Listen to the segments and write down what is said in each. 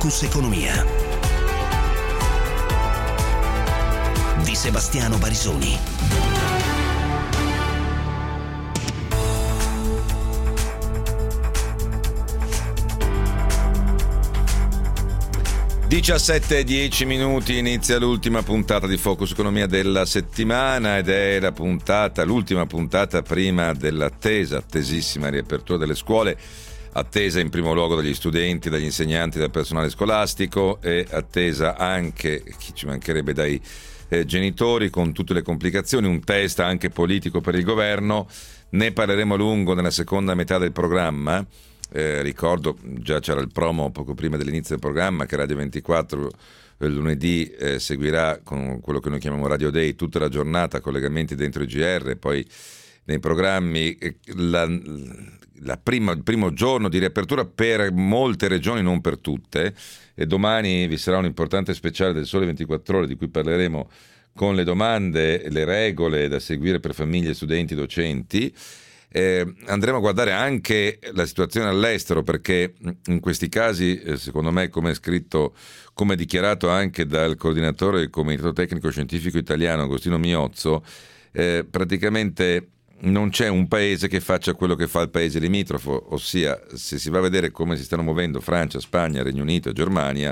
Focus Economia di Sebastiano Barisoni. Diciassette e 10 minuti, inizia l'ultima puntata di Focus Economia della settimana ed è l'ultima puntata prima attesissima riapertura delle scuole, attesa in primo luogo dagli studenti, dagli insegnanti, dal personale scolastico e attesa anche, chi ci mancherebbe, dai genitori, con tutte le complicazioni, un test anche politico per il governo. Ne parleremo a lungo nella seconda metà del programma. Ricordo, già c'era il promo poco prima dell'inizio del programma, che Radio 24 lunedì seguirà con quello che noi chiamiamo Radio Day tutta la giornata, collegamenti dentro i GR, poi nei programmi il primo giorno di riapertura per molte regioni, non per tutte, e domani vi sarà un importante speciale del Sole 24 Ore di cui parleremo con le domande, le regole da seguire per famiglie, studenti, docenti. Andremo a guardare anche la situazione all'estero, perché in questi casi, secondo me, come è scritto, come è dichiarato anche dal coordinatore del Comitato Tecnico Scientifico Italiano, Agostino Miozzo, praticamente non c'è un paese che faccia quello che fa il paese limitrofo, ossia, se si va a vedere come si stanno muovendo Francia, Spagna, Regno Unito e Germania,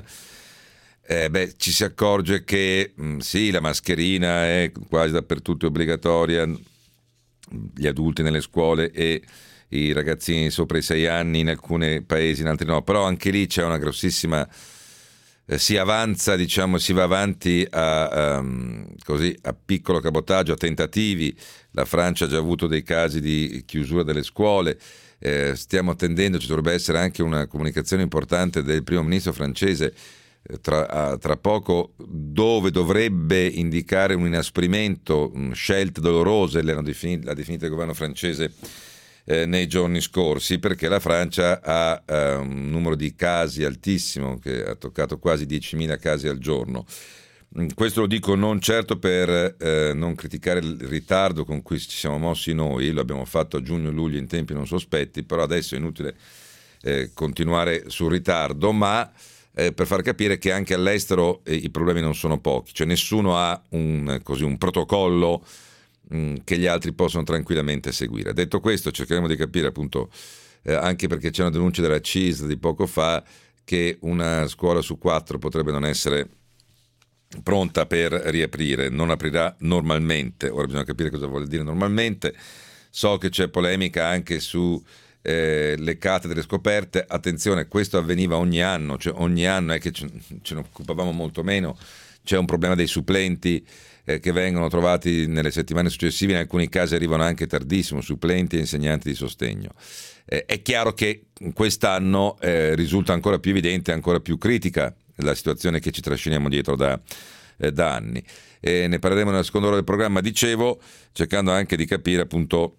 ci si accorge che sì, la mascherina è quasi dappertutto obbligatoria, gli adulti nelle scuole e i ragazzini sopra i 6 anni in alcuni paesi, in altri no, però anche lì c'è una grossissima si avanza, diciamo, si va avanti a piccolo cabotaggio, a tentativi. La Francia ha già avuto dei casi di chiusura delle scuole, stiamo attendendo, ci dovrebbe essere anche una comunicazione importante del primo ministro francese tra poco, dove dovrebbe indicare un inasprimento, scelte dolorose, l'ha definita il governo francese nei giorni scorsi, perché la Francia ha un numero di casi altissimo, che ha toccato quasi 10.000 casi al giorno. Questo lo dico non certo per non criticare il ritardo con cui ci siamo mossi noi, lo abbiamo fatto a giugno-luglio in tempi non sospetti, però adesso è inutile continuare sul ritardo, ma per far capire che anche all'estero i problemi non sono pochi, cioè nessuno ha un protocollo che gli altri possono tranquillamente seguire. Detto questo, cercheremo di capire, appunto, anche perché c'è una denuncia della CISL di poco fa, che una scuola su 4 potrebbe non essere pronta per riaprire, non aprirà normalmente. Ora bisogna capire cosa vuol dire normalmente. So che c'è polemica anche su le cattedre scoperte. Attenzione, questo avveniva ogni anno, cioè ogni anno è che ce ne occupavamo molto meno. C'è un problema dei supplenti che vengono trovati nelle settimane successive, in alcuni casi arrivano anche tardissimo, supplenti e insegnanti di sostegno. È chiaro che quest'anno risulta ancora più evidente, ancora più critica la situazione che ci trasciniamo dietro da anni. Ne parleremo nella seconda ora del programma, dicevo, cercando anche di capire, appunto,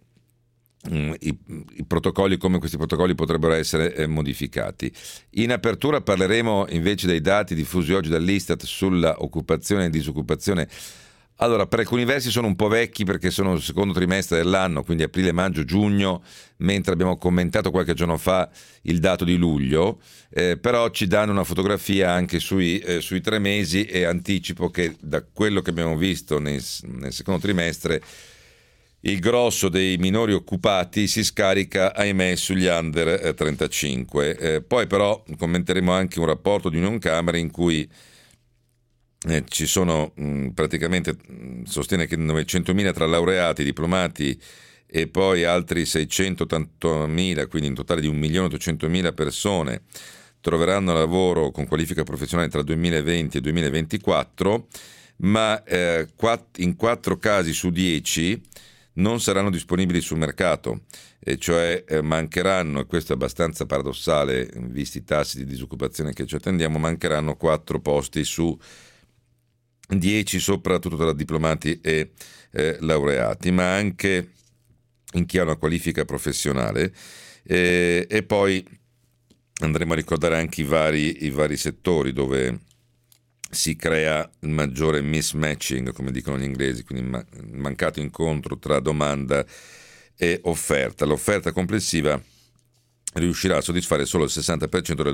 i protocolli, come questi protocolli potrebbero essere modificati. In apertura parleremo invece dei dati diffusi oggi dall'Istat sulla occupazione e disoccupazione. Allora, per alcuni versi sono un po' vecchi, perché sono il secondo trimestre dell'anno, quindi aprile, maggio, giugno, mentre abbiamo commentato qualche giorno fa il dato di luglio, però ci danno una fotografia anche sui 3 mesi, e anticipo che da quello che abbiamo visto nel secondo trimestre il grosso dei minori occupati si scarica, ahimè, sugli under 35. Poi però commenteremo anche un rapporto di Unioncamere in cui ci sono praticamente, sostiene che 900.000 tra laureati, diplomati e poi altri 680.000, quindi in totale di 1.800.000 persone troveranno lavoro con qualifica professionale tra 2020 e 2024, ma in 4 casi su 10 non saranno disponibili sul mercato, e cioè mancheranno, e questo è abbastanza paradossale visti i tassi di disoccupazione che ci attendiamo, mancheranno 4 posti su 10, soprattutto tra diplomati e laureati, ma anche in chi ha una qualifica professionale, e poi andremo a ricordare anche i vari settori dove si crea il maggiore mismatching, come dicono gli inglesi, quindi mancato incontro tra domanda e offerta. L'offerta complessiva riuscirà a soddisfare solo il 60% della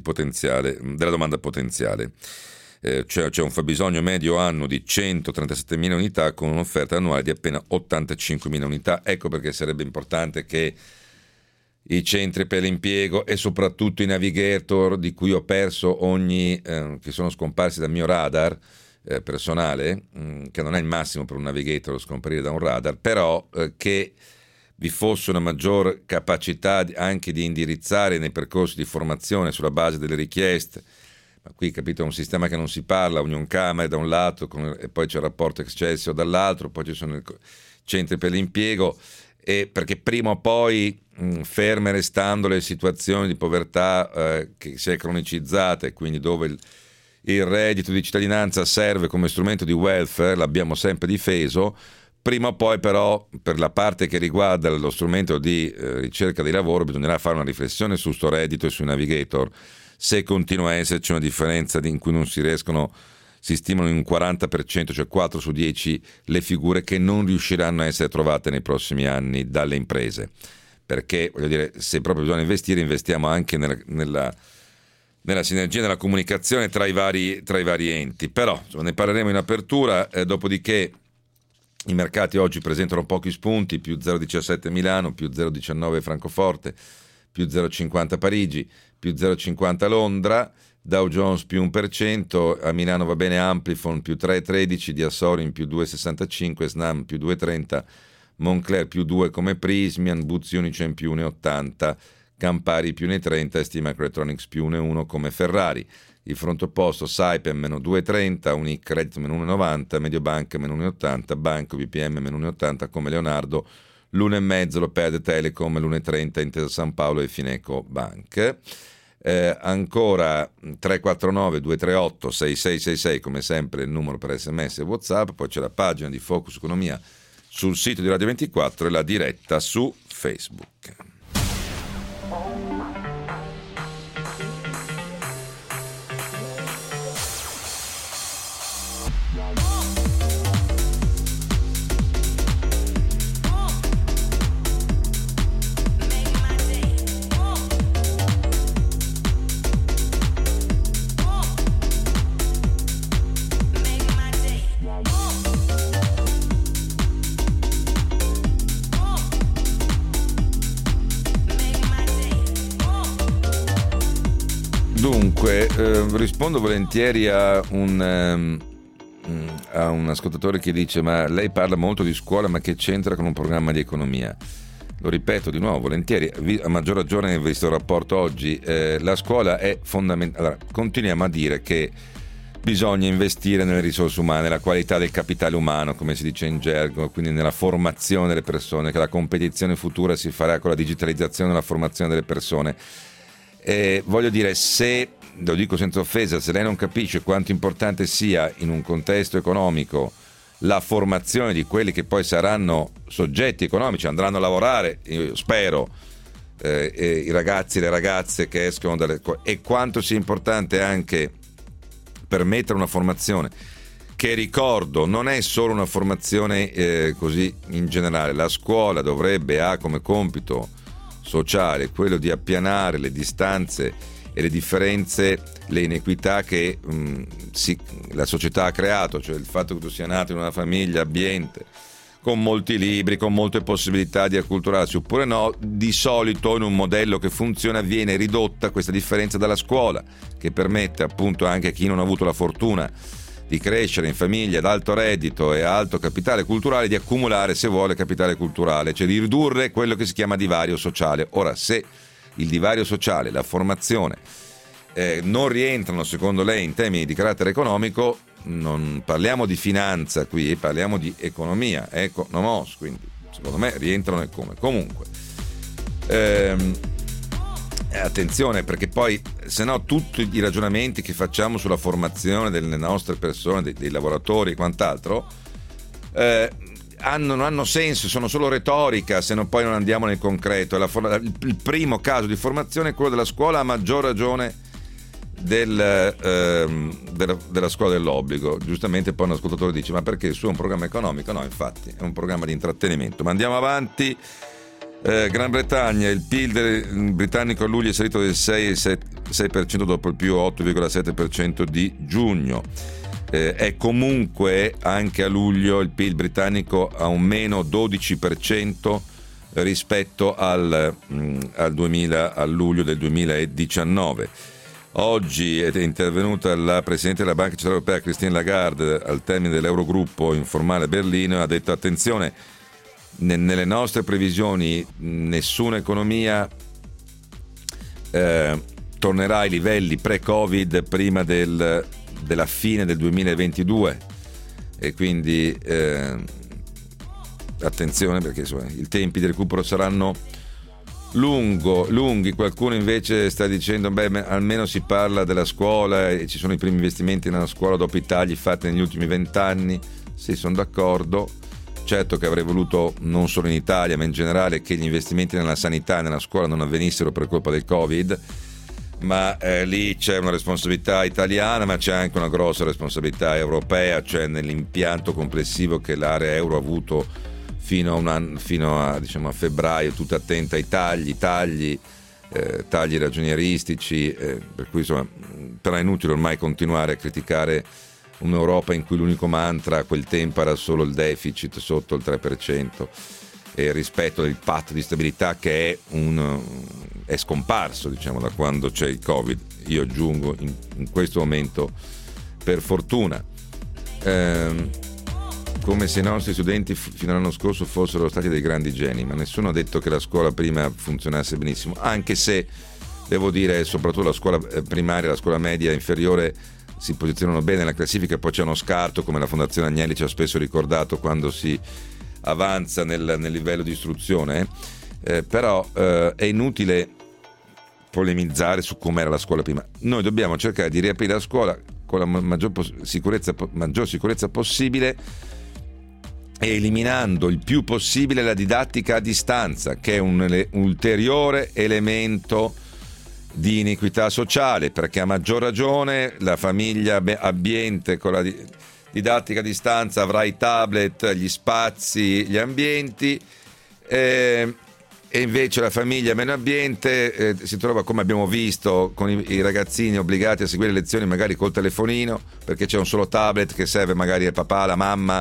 domanda potenziale. C'è un fabbisogno medio annuo di 137.000 unità con un'offerta annuale di appena 85.000 unità. Ecco perché sarebbe importante che i centri per l'impiego e soprattutto i navigator, di cui ho perso che sono scomparsi dal mio radar personale, che non è il massimo per un navigator scomparire da un radar, però che vi fosse una maggior capacità anche di indirizzare nei percorsi di formazione sulla base delle richieste. Ma qui, capito, è un sistema che non si parla, Union Camere da un lato e poi c'è il rapporto Excelsior dall'altro, poi ci sono i centri per l'impiego, e perché prima o poi, ferme restando le situazioni di povertà che si è cronicizzata, e quindi dove il reddito di cittadinanza serve come strumento di welfare, l'abbiamo sempre difeso. Prima o poi però, per la parte che riguarda lo strumento di ricerca di lavoro, bisognerà fare una riflessione su sto reddito e sui navigator, se continua a esserci una differenza in cui non si stimano in un 40%, cioè 4 su 10 le figure che non riusciranno a essere trovate nei prossimi anni dalle imprese. Perché, voglio dire, se proprio bisogna investire, investiamo anche nella sinergia, nella comunicazione tra i vari enti. Però insomma, ne parleremo in apertura, dopodiché i mercati oggi presentano pochi spunti, più 0,17 Milano, più 0,19 Francoforte, più 0,50 Parigi, più 0,50 Londra, Dow Jones più 1%, a Milano va bene Amplifon più 3,13, Diasorin più 2,65, Snam più 2,30, Moncler più 2 come Prismian, Buzzi Unicem più 1,80, Campari più 1,30 e Stimac Electronics più 1,1 come Ferrari. Il fronte opposto Saipem meno 2,30, Unic Credit meno 1,90, Mediobanca meno 1,80, Banco BPM meno 1,80 come Leonardo, l'1,5 lo perde Telecom, l'1,30 Intesa San Paolo e Fineco Bank. Ancora 349 238 6666 come sempre il numero per SMS e WhatsApp, poi c'è la pagina di Focus Economia sul sito di Radio 24 e la diretta su Facebook. Dunque, rispondo volentieri a un ascoltatore che dice: ma lei parla molto di scuola, ma che c'entra con un programma di economia? Lo ripeto di nuovo, volentieri, a maggior ragione visto il rapporto oggi, la scuola è fondamentale. Allora, continuiamo a dire che bisogna investire nelle risorse umane, nella qualità del capitale umano, come si dice in gergo, quindi nella formazione delle persone, che la competizione futura si farà con la digitalizzazione e la formazione delle persone. Voglio dire, se, lo dico senza offesa, se lei non capisce quanto importante sia in un contesto economico la formazione di quelli che poi saranno soggetti economici, andranno a lavorare, io spero, i ragazzi e le ragazze che escono e quanto sia importante anche permettere una formazione che, ricordo, non è solo una formazione così in generale. La scuola ha come compito sociale quello di appianare le distanze e le differenze, le inequità che la società ha creato, cioè il fatto che tu sia nato in una famiglia abbiente, con molti libri, con molte possibilità di acculturarsi oppure no, di solito in un modello che funziona viene ridotta questa differenza dalla scuola, che permette appunto anche a chi non ha avuto la fortuna di crescere in famiglie ad alto reddito e alto capitale culturale di accumulare, se vuole, capitale culturale, cioè di ridurre quello che si chiama divario sociale. Ora, se il divario sociale, la formazione non rientrano secondo lei in termini di carattere economico, non parliamo di finanza qui, parliamo di economia, economos, quindi secondo me rientrano e come. Comunque attenzione, perché poi se no tutti i ragionamenti che facciamo sulla formazione delle nostre persone, dei lavoratori e quant'altro non hanno senso, sono solo retorica se poi non andiamo nel concreto. Il primo caso di formazione è quello della scuola, a maggior ragione della scuola dell'obbligo. Giustamente poi un ascoltatore dice: ma perché il suo è un programma economico? No, infatti è un programma di intrattenimento. Ma andiamo avanti. Gran Bretagna, il PIL britannico a luglio è salito del 6% dopo il più 8,7% di giugno. È comunque anche a luglio il PIL britannico a un meno 12% rispetto al luglio del 2019. Oggi è intervenuta la Presidente della Banca Centrale Europea Christine Lagarde al termine dell'Eurogruppo informale a Berlino e ha detto: attenzione, nelle nostre previsioni nessuna economia tornerà ai livelli pre-Covid prima della fine del 2022, e quindi attenzione, perché i tempi di recupero saranno lunghi. Qualcuno invece sta dicendo almeno si parla della scuola e ci sono i primi investimenti nella scuola dopo i tagli fatti negli ultimi 20 anni. Sì, sono d'accordo. Certo che avrei voluto, non solo in Italia ma in generale, che gli investimenti nella sanità e nella scuola non avvenissero per colpa del Covid, ma lì c'è una responsabilità italiana, ma c'è anche una grossa responsabilità europea, cioè nell'impianto complessivo che l'area euro ha avuto fino a diciamo a febbraio, tutta attenta ai tagli ragionieristici, per cui insomma, però è inutile ormai continuare a criticare un'Europa in cui l'unico mantra a quel tempo era solo il deficit sotto il 3% e il rispetto del patto di stabilità, che è scomparso, diciamo, da quando c'è il Covid. Io aggiungo in questo momento, per fortuna. Come se i nostri studenti fino all'anno scorso fossero stati dei grandi geni, ma nessuno ha detto che la scuola prima funzionasse benissimo, anche se devo dire soprattutto la scuola primaria e la scuola media inferiore si posizionano bene nella classifica. Poi c'è uno scarto, come la Fondazione Agnelli ci ha spesso ricordato, quando si avanza nel livello di istruzione, però è inutile polemizzare su com'era la scuola prima. Noi dobbiamo cercare di riaprire la scuola con la maggior sicurezza possibile, e eliminando il più possibile la didattica a distanza, che è un ulteriore elemento di iniquità sociale, perché a maggior ragione la famiglia abbiente con la didattica a distanza avrà i tablet, gli spazi, gli ambienti, e invece la famiglia meno abbiente si trova, come abbiamo visto, con i ragazzini obbligati a seguire le lezioni magari col telefonino, perché c'è un solo tablet che serve magari al papà, alla mamma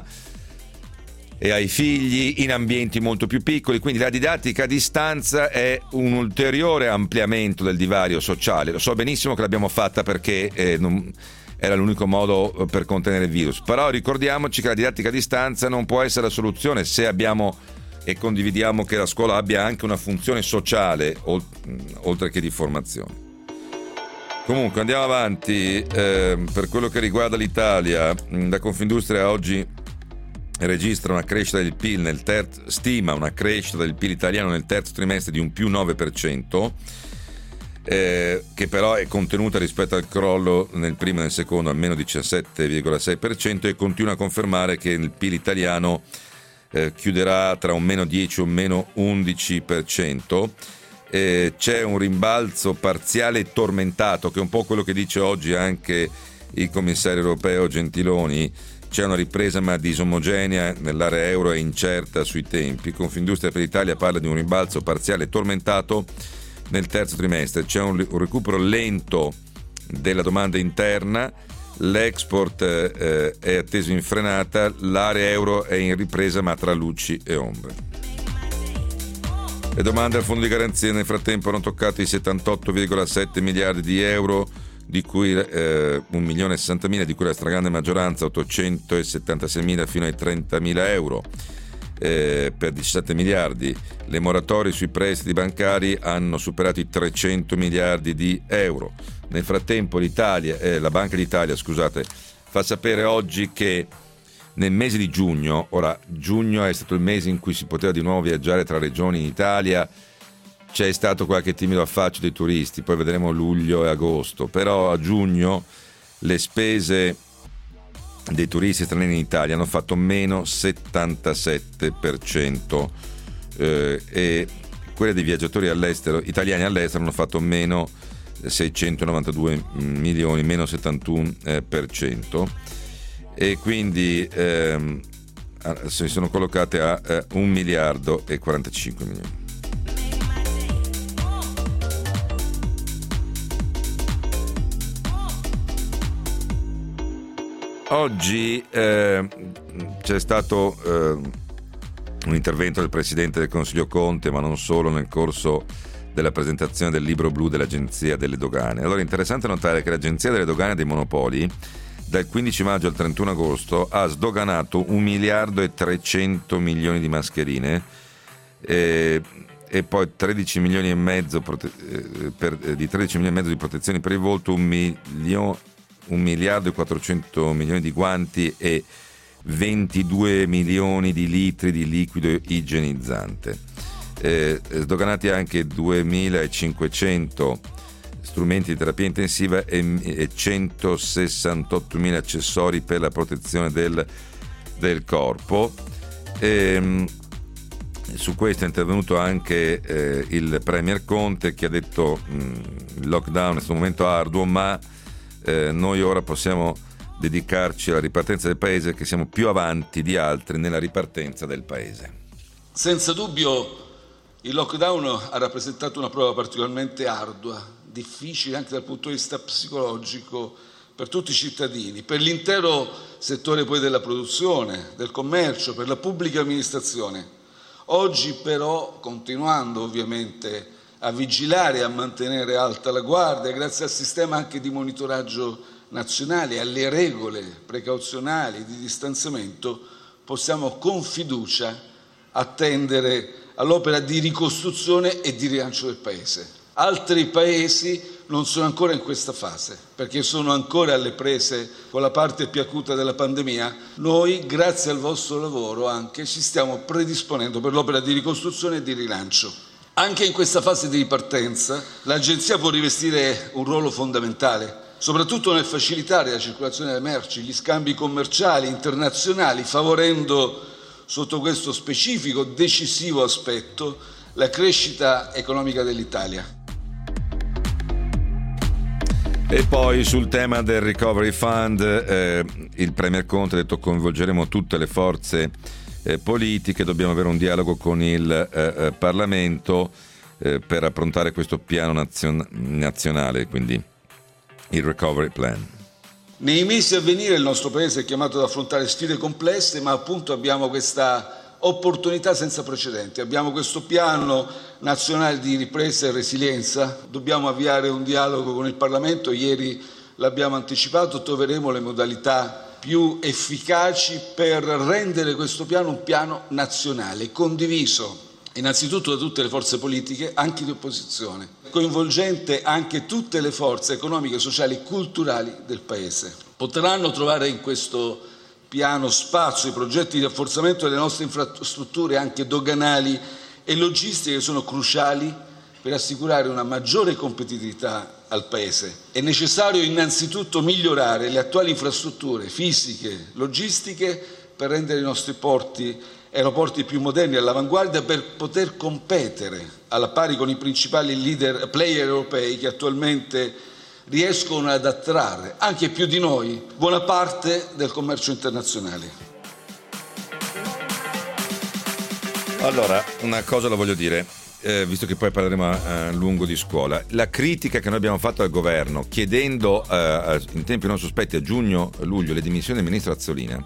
e ai figli, in ambienti molto più piccoli. Quindi la didattica a distanza è un ulteriore ampliamento del divario sociale. Lo so benissimo che l'abbiamo fatta perché era l'unico modo per contenere il virus, però ricordiamoci che la didattica a distanza non può essere la soluzione se abbiamo e condividiamo che la scuola abbia anche una funzione sociale oltre che di formazione. Comunque andiamo avanti. Per quello che riguarda l'Italia, la Confindustria oggi registra una crescita del PIL stima una crescita del PIL italiano nel terzo trimestre di un più 9%, che però è contenuta rispetto al crollo nel primo e nel secondo al meno 17,6%, e continua a confermare che il PIL italiano chiuderà tra un meno 10 e un meno 11%. C'è un rimbalzo parziale e tormentato, che è un po' quello che dice oggi anche il commissario europeo Gentiloni. C'è una ripresa ma disomogenea nell'area euro e incerta sui tempi. Confindustria per l'Italia parla di un rimbalzo parziale e tormentato nel terzo trimestre. C'è un recupero lento della domanda interna, l'export è atteso in frenata, l'area euro è in ripresa ma tra luci e ombre. Le domande al fondo di garanzia nel frattempo hanno toccato i 78,7 miliardi di euro, di cui 1.060.000, di cui la stragrande maggioranza, 876.000 fino ai 30.000 euro, per 17 miliardi. Le moratorie sui prestiti bancari hanno superato i 300 miliardi di euro. Nel frattempo la Banca d'Italia, fa sapere oggi che nel mese di giugno è stato il mese in cui si poteva di nuovo viaggiare tra regioni in Italia. C'è stato qualche timido affaccio dei turisti, poi vedremo luglio e agosto, però a giugno le spese dei turisti stranieri in Italia hanno fatto meno 77%, e quelle dei viaggiatori italiani all'estero hanno fatto meno 692 milioni, meno 71%, e quindi si sono collocate a 1 miliardo e 45 milioni. Oggi c'è stato un intervento del Presidente del Consiglio Conte, ma non solo, nel corso della presentazione del libro blu dell'Agenzia delle Dogane. Allora è interessante notare che l'Agenzia delle Dogane e dei Monopoli dal 15 maggio al 31 agosto ha sdoganato 1 miliardo e 300 milioni di mascherine e poi 13 milioni e mezzo di 13 milioni e mezzo di protezioni per il volto, 1 miliardo e 400 milioni di guanti e 22 milioni di litri di liquido igienizzante. Sdoganati anche 2.500 strumenti di terapia intensiva e 168.000 accessori per la protezione del corpo. Su questo è intervenuto anche il Premier Conte, che ha detto il lockdown è stato un momento arduo, ma noi ora possiamo dedicarci alla ripartenza del paese, che siamo più avanti di altri nella ripartenza del paese. Senza dubbio il lockdown ha rappresentato una prova particolarmente ardua, difficile anche dal punto di vista psicologico per tutti i cittadini, per l'intero settore poi della produzione, del commercio, per la pubblica amministrazione. Oggi però, continuando ovviamente a vigilare e a mantenere alta la guardia, grazie al sistema anche di monitoraggio nazionale, alle regole precauzionali di distanziamento, possiamo con fiducia attendere all'opera di ricostruzione e di rilancio del Paese. Altri Paesi non sono ancora in questa fase, perché sono ancora alle prese con la parte più acuta della pandemia. Noi, grazie al vostro lavoro, anche ci stiamo predisponendo per l'opera di ricostruzione e di rilancio. Anche in questa fase di ripartenza l'Agenzia può rivestire un ruolo fondamentale, soprattutto nel facilitare la circolazione delle merci, gli scambi commerciali internazionali, favorendo sotto questo specifico, decisivo aspetto, la crescita economica dell'Italia. E poi sul tema del Recovery Fund il Premier Conte ha detto: coinvolgeremo tutte le forze politiche, dobbiamo avere un dialogo con il Parlamento per approntare questo piano nazionale, quindi il Recovery Plan. Nei mesi a venire il nostro Paese è chiamato ad affrontare sfide complesse, ma appunto abbiamo questa opportunità senza precedenti. Abbiamo questo piano nazionale di ripresa e resilienza, dobbiamo avviare un dialogo con il Parlamento, ieri l'abbiamo anticipato, troveremo le modalità più efficaci per rendere questo piano un piano nazionale, condiviso innanzitutto da tutte le forze politiche, anche di opposizione, coinvolgente anche tutte le forze economiche, sociali e culturali del Paese. Potranno trovare in questo piano spazio i progetti di rafforzamento delle nostre infrastrutture anche doganali e logistiche, che sono cruciali per assicurare una maggiore competitività al Paese. È necessario innanzitutto migliorare le attuali infrastrutture fisiche, logistiche, per rendere i nostri aeroporti più moderni e all'avanguardia, per poter competere alla pari con i principali player europei che attualmente riescono ad attrarre, anche più di noi, buona parte del commercio internazionale. Allora, una cosa la voglio dire, visto che poi parleremo a lungo di scuola. La critica che noi abbiamo fatto al governo, chiedendo in tempi non sospetti a giugno-luglio le dimissioni del ministro Azzolina,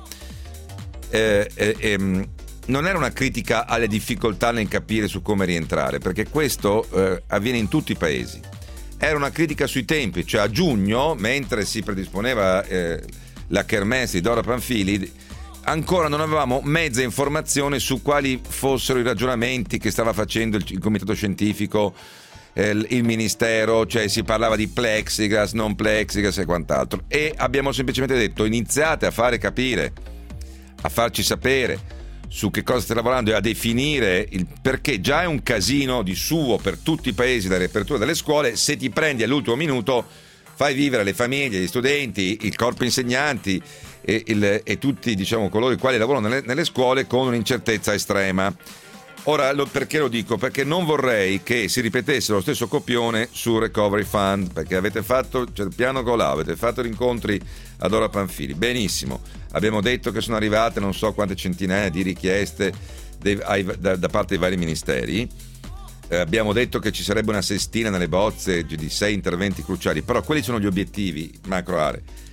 non era una critica alle difficoltà nel capire su come rientrare, perché questo avviene in tutti i paesi. Era una critica sui tempi, cioè a giugno, mentre si predisponeva la kermesse di Dora Pamphili, ancora non avevamo mezza informazione su quali fossero i ragionamenti che stava facendo il comitato scientifico, il ministero, cioè si parlava di plexiglass, non plexiglass e quant'altro, e abbiamo semplicemente detto: iniziate a fare capire, a farci sapere su che cosa state lavorando e a definire perché già è un casino di suo per tutti i paesi la riapertura delle scuole. Se ti prendi all'ultimo minuto fai vivere le famiglie, gli studenti, il corpo insegnanti e tutti, diciamo, coloro i quali lavorano nelle scuole con un'incertezza estrema. Ora, perché lo dico? Perché non vorrei che si ripetesse lo stesso copione sul Recovery Fund, perché avete fatto il piano Golau, avete fatto gli incontri ad Dora Pamphili, benissimo, abbiamo detto che sono arrivate non so quante centinaia di richieste da parte dei vari ministeri, abbiamo detto che ci sarebbe una sestina nelle bozze di 6 interventi cruciali, però quelli sono gli obiettivi macro aree.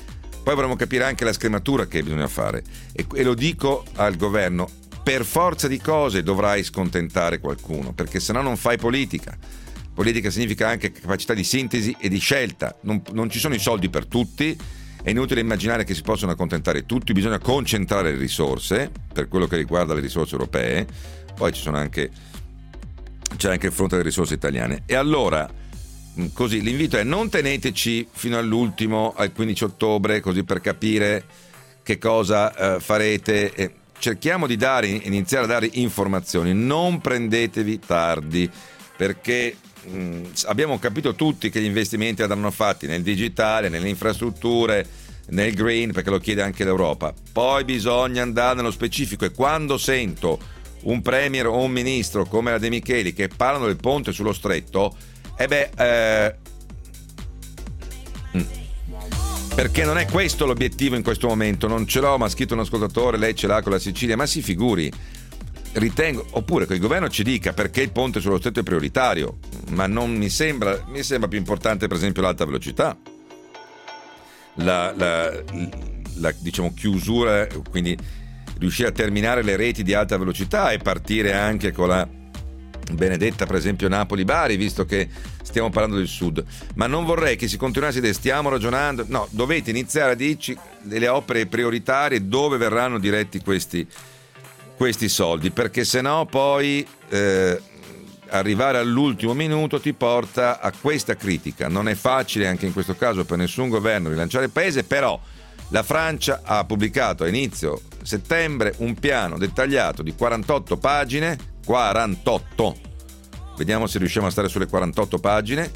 Poi vorremmo capire anche la scrematura che bisogna fare, e lo dico al governo: per forza di cose dovrai scontentare qualcuno, perché sennò non fai politica. Politica significa anche capacità di sintesi e di scelta. Non ci sono i soldi per tutti, è inutile immaginare che si possano accontentare tutti, bisogna concentrare le risorse per quello che riguarda le risorse europee, poi c'è anche il fronte delle risorse italiane. E allora, così, l'invito è: non teneteci fino all'ultimo, al 15 ottobre, così per capire che cosa farete. Cerchiamo di iniziare a dare informazioni, non prendetevi tardi, perché abbiamo capito tutti che gli investimenti andranno fatti nel digitale, nelle infrastrutture, nel green, perché lo chiede anche l'Europa. Poi bisogna andare nello specifico, e quando sento un premier o un ministro come la De Micheli che parlano del ponte sullo stretto, perché non è questo l'obiettivo in questo momento. Non ce l'ho, ma ha scritto un ascoltatore, lei ce l'ha con la Sicilia, ma si figuri. Ritengo, oppure che il governo ci dica perché il ponte sullo stretto è prioritario, ma non mi sembra più importante per esempio l'alta velocità, la diciamo chiusura, quindi riuscire a terminare le reti di alta velocità e partire anche con la benedetta per esempio Napoli-Bari, visto che stiamo parlando del sud. Ma non vorrei che si continuasse a dire stiamo ragionando. No, dovete iniziare a dirci delle opere prioritarie, dove verranno diretti questi soldi, perché sennò poi arrivare all'ultimo minuto ti porta a questa critica. Non è facile anche in questo caso per nessun governo rilanciare il paese, però la Francia ha pubblicato a inizio settembre un piano dettagliato di 48 pagine, 48, vediamo se riusciamo a stare sulle 48 pagine,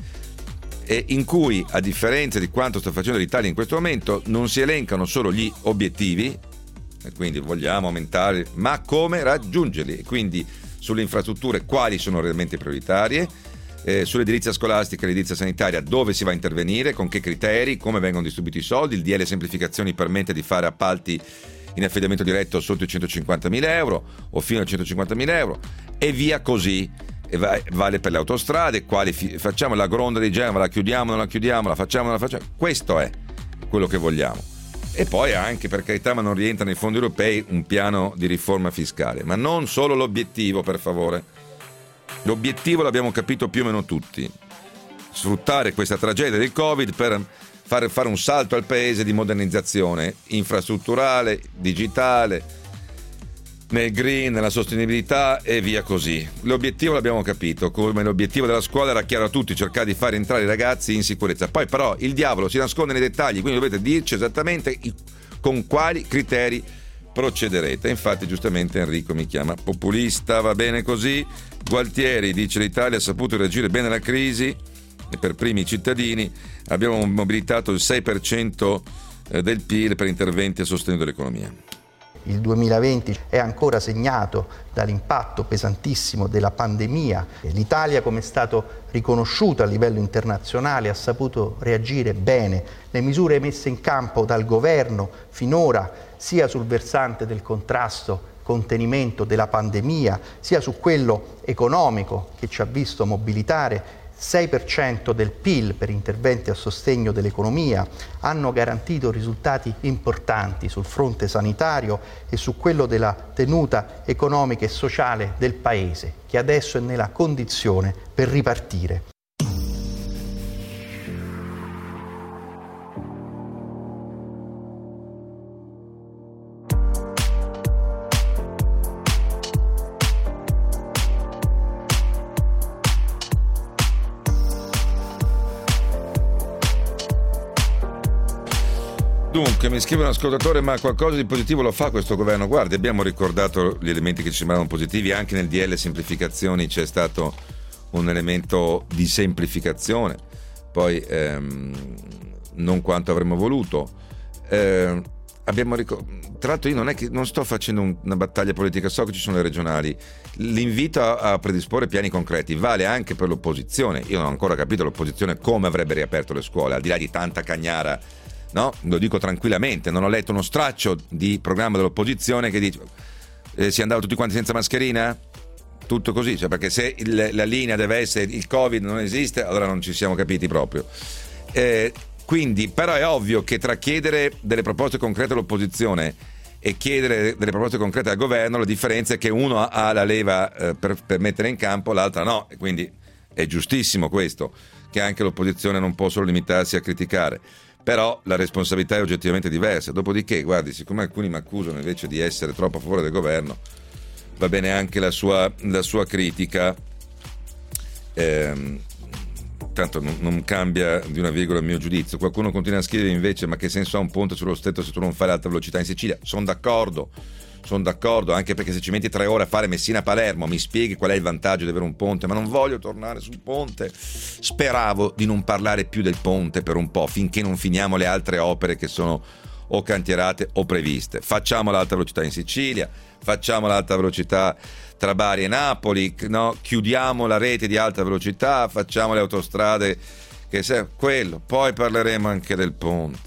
e in cui, a differenza di quanto sta facendo l'Italia in questo momento, non si elencano solo gli obiettivi, e quindi vogliamo aumentare, ma come raggiungerli, e quindi sulle infrastrutture quali sono realmente prioritarie, sull'edilizia scolastica e l'edilizia sanitaria dove si va a intervenire, con che criteri, come vengono distribuiti i soldi. Il DL semplificazioni permette di fare appalti in affidamento diretto sotto i 150.000 euro o fino a 150.000 euro, e via così. E vale per le autostrade, facciamo la Gronda di Genova, la chiudiamo, non la chiudiamo, la facciamo, non la facciamo. Questo è quello che vogliamo. E poi anche, per carità, ma non rientra nei fondi europei, un piano di riforma fiscale, ma non solo l'obiettivo, per favore. L'obiettivo l'abbiamo capito più o meno tutti: sfruttare questa tragedia del Covid per fare un salto al paese di modernizzazione infrastrutturale, digitale, nel green, nella sostenibilità e via così. L'obiettivo l'abbiamo capito, come l'obiettivo della scuola era chiaro a tutti: cercare di far entrare i ragazzi in sicurezza. Poi però il diavolo si nasconde nei dettagli, quindi dovete dirci esattamente con quali criteri procederete. Infatti giustamente Enrico mi chiama populista, va bene così. Gualtieri dice: l'Italia ha saputo reagire bene alla crisi e per primi i cittadini, abbiamo mobilitato il 6% del PIL per interventi a sostegno dell'economia. Il 2020 è ancora segnato dall'impatto pesantissimo della pandemia. L'Italia, come è stato riconosciuto a livello internazionale, ha saputo reagire bene. Le misure messe in campo dal governo finora, sia sul versante del contrasto, contenimento della pandemia, sia su quello economico, che ci ha visto mobilitare 6% del PIL per interventi a sostegno dell'economia, hanno garantito risultati importanti sul fronte sanitario e su quello della tenuta economica e sociale del Paese, che adesso è nella condizione per ripartire. Dunque, mi scrive un ascoltatore: ma qualcosa di positivo lo fa questo governo? Guardi, abbiamo ricordato gli elementi che ci sembravano positivi. Anche nel DL semplificazioni c'è stato un elemento di semplificazione, poi non quanto avremmo voluto. Tra l'altro io non sto facendo una battaglia politica, so che ci sono le regionali. L'invito a predisporre piani concreti vale anche per l'opposizione. Io non ho ancora capito l'opposizione come avrebbe riaperto le scuole, al di là di tanta cagnara. No, lo dico tranquillamente, non ho letto uno straccio di programma dell'opposizione che dice si andava tutti quanti senza mascherina? Tutto così, cioè, perché se la linea deve essere il Covid non esiste, allora non ci siamo capiti proprio. Quindi, però è ovvio che tra chiedere delle proposte concrete all'opposizione e chiedere delle proposte concrete al governo, la differenza è che uno ha la leva per mettere in campo, l'altra no, e quindi è giustissimo questo, che anche l'opposizione non può solo limitarsi a criticare, però la responsabilità è oggettivamente diversa. Dopodiché, guardi, siccome alcuni mi accusano invece di essere troppo a favore del governo, va bene anche la sua critica, tanto non cambia di una virgola il mio giudizio. Qualcuno continua a scrivere invece: ma che senso ha un ponte sullo stretto se tu non fai l'alta velocità in Sicilia? Sono d'accordo, anche perché se ci metti 3 ore a fare Messina-Palermo mi spieghi qual è il vantaggio di avere un ponte, ma non voglio tornare sul ponte. Speravo di non parlare più del ponte per un po', finché non finiamo le altre opere che sono o cantierate o previste. Facciamo l'alta velocità in Sicilia, facciamo l'alta velocità tra Bari e Napoli, no? Chiudiamo la rete di alta velocità, facciamo le autostrade, che quello, poi parleremo anche del ponte.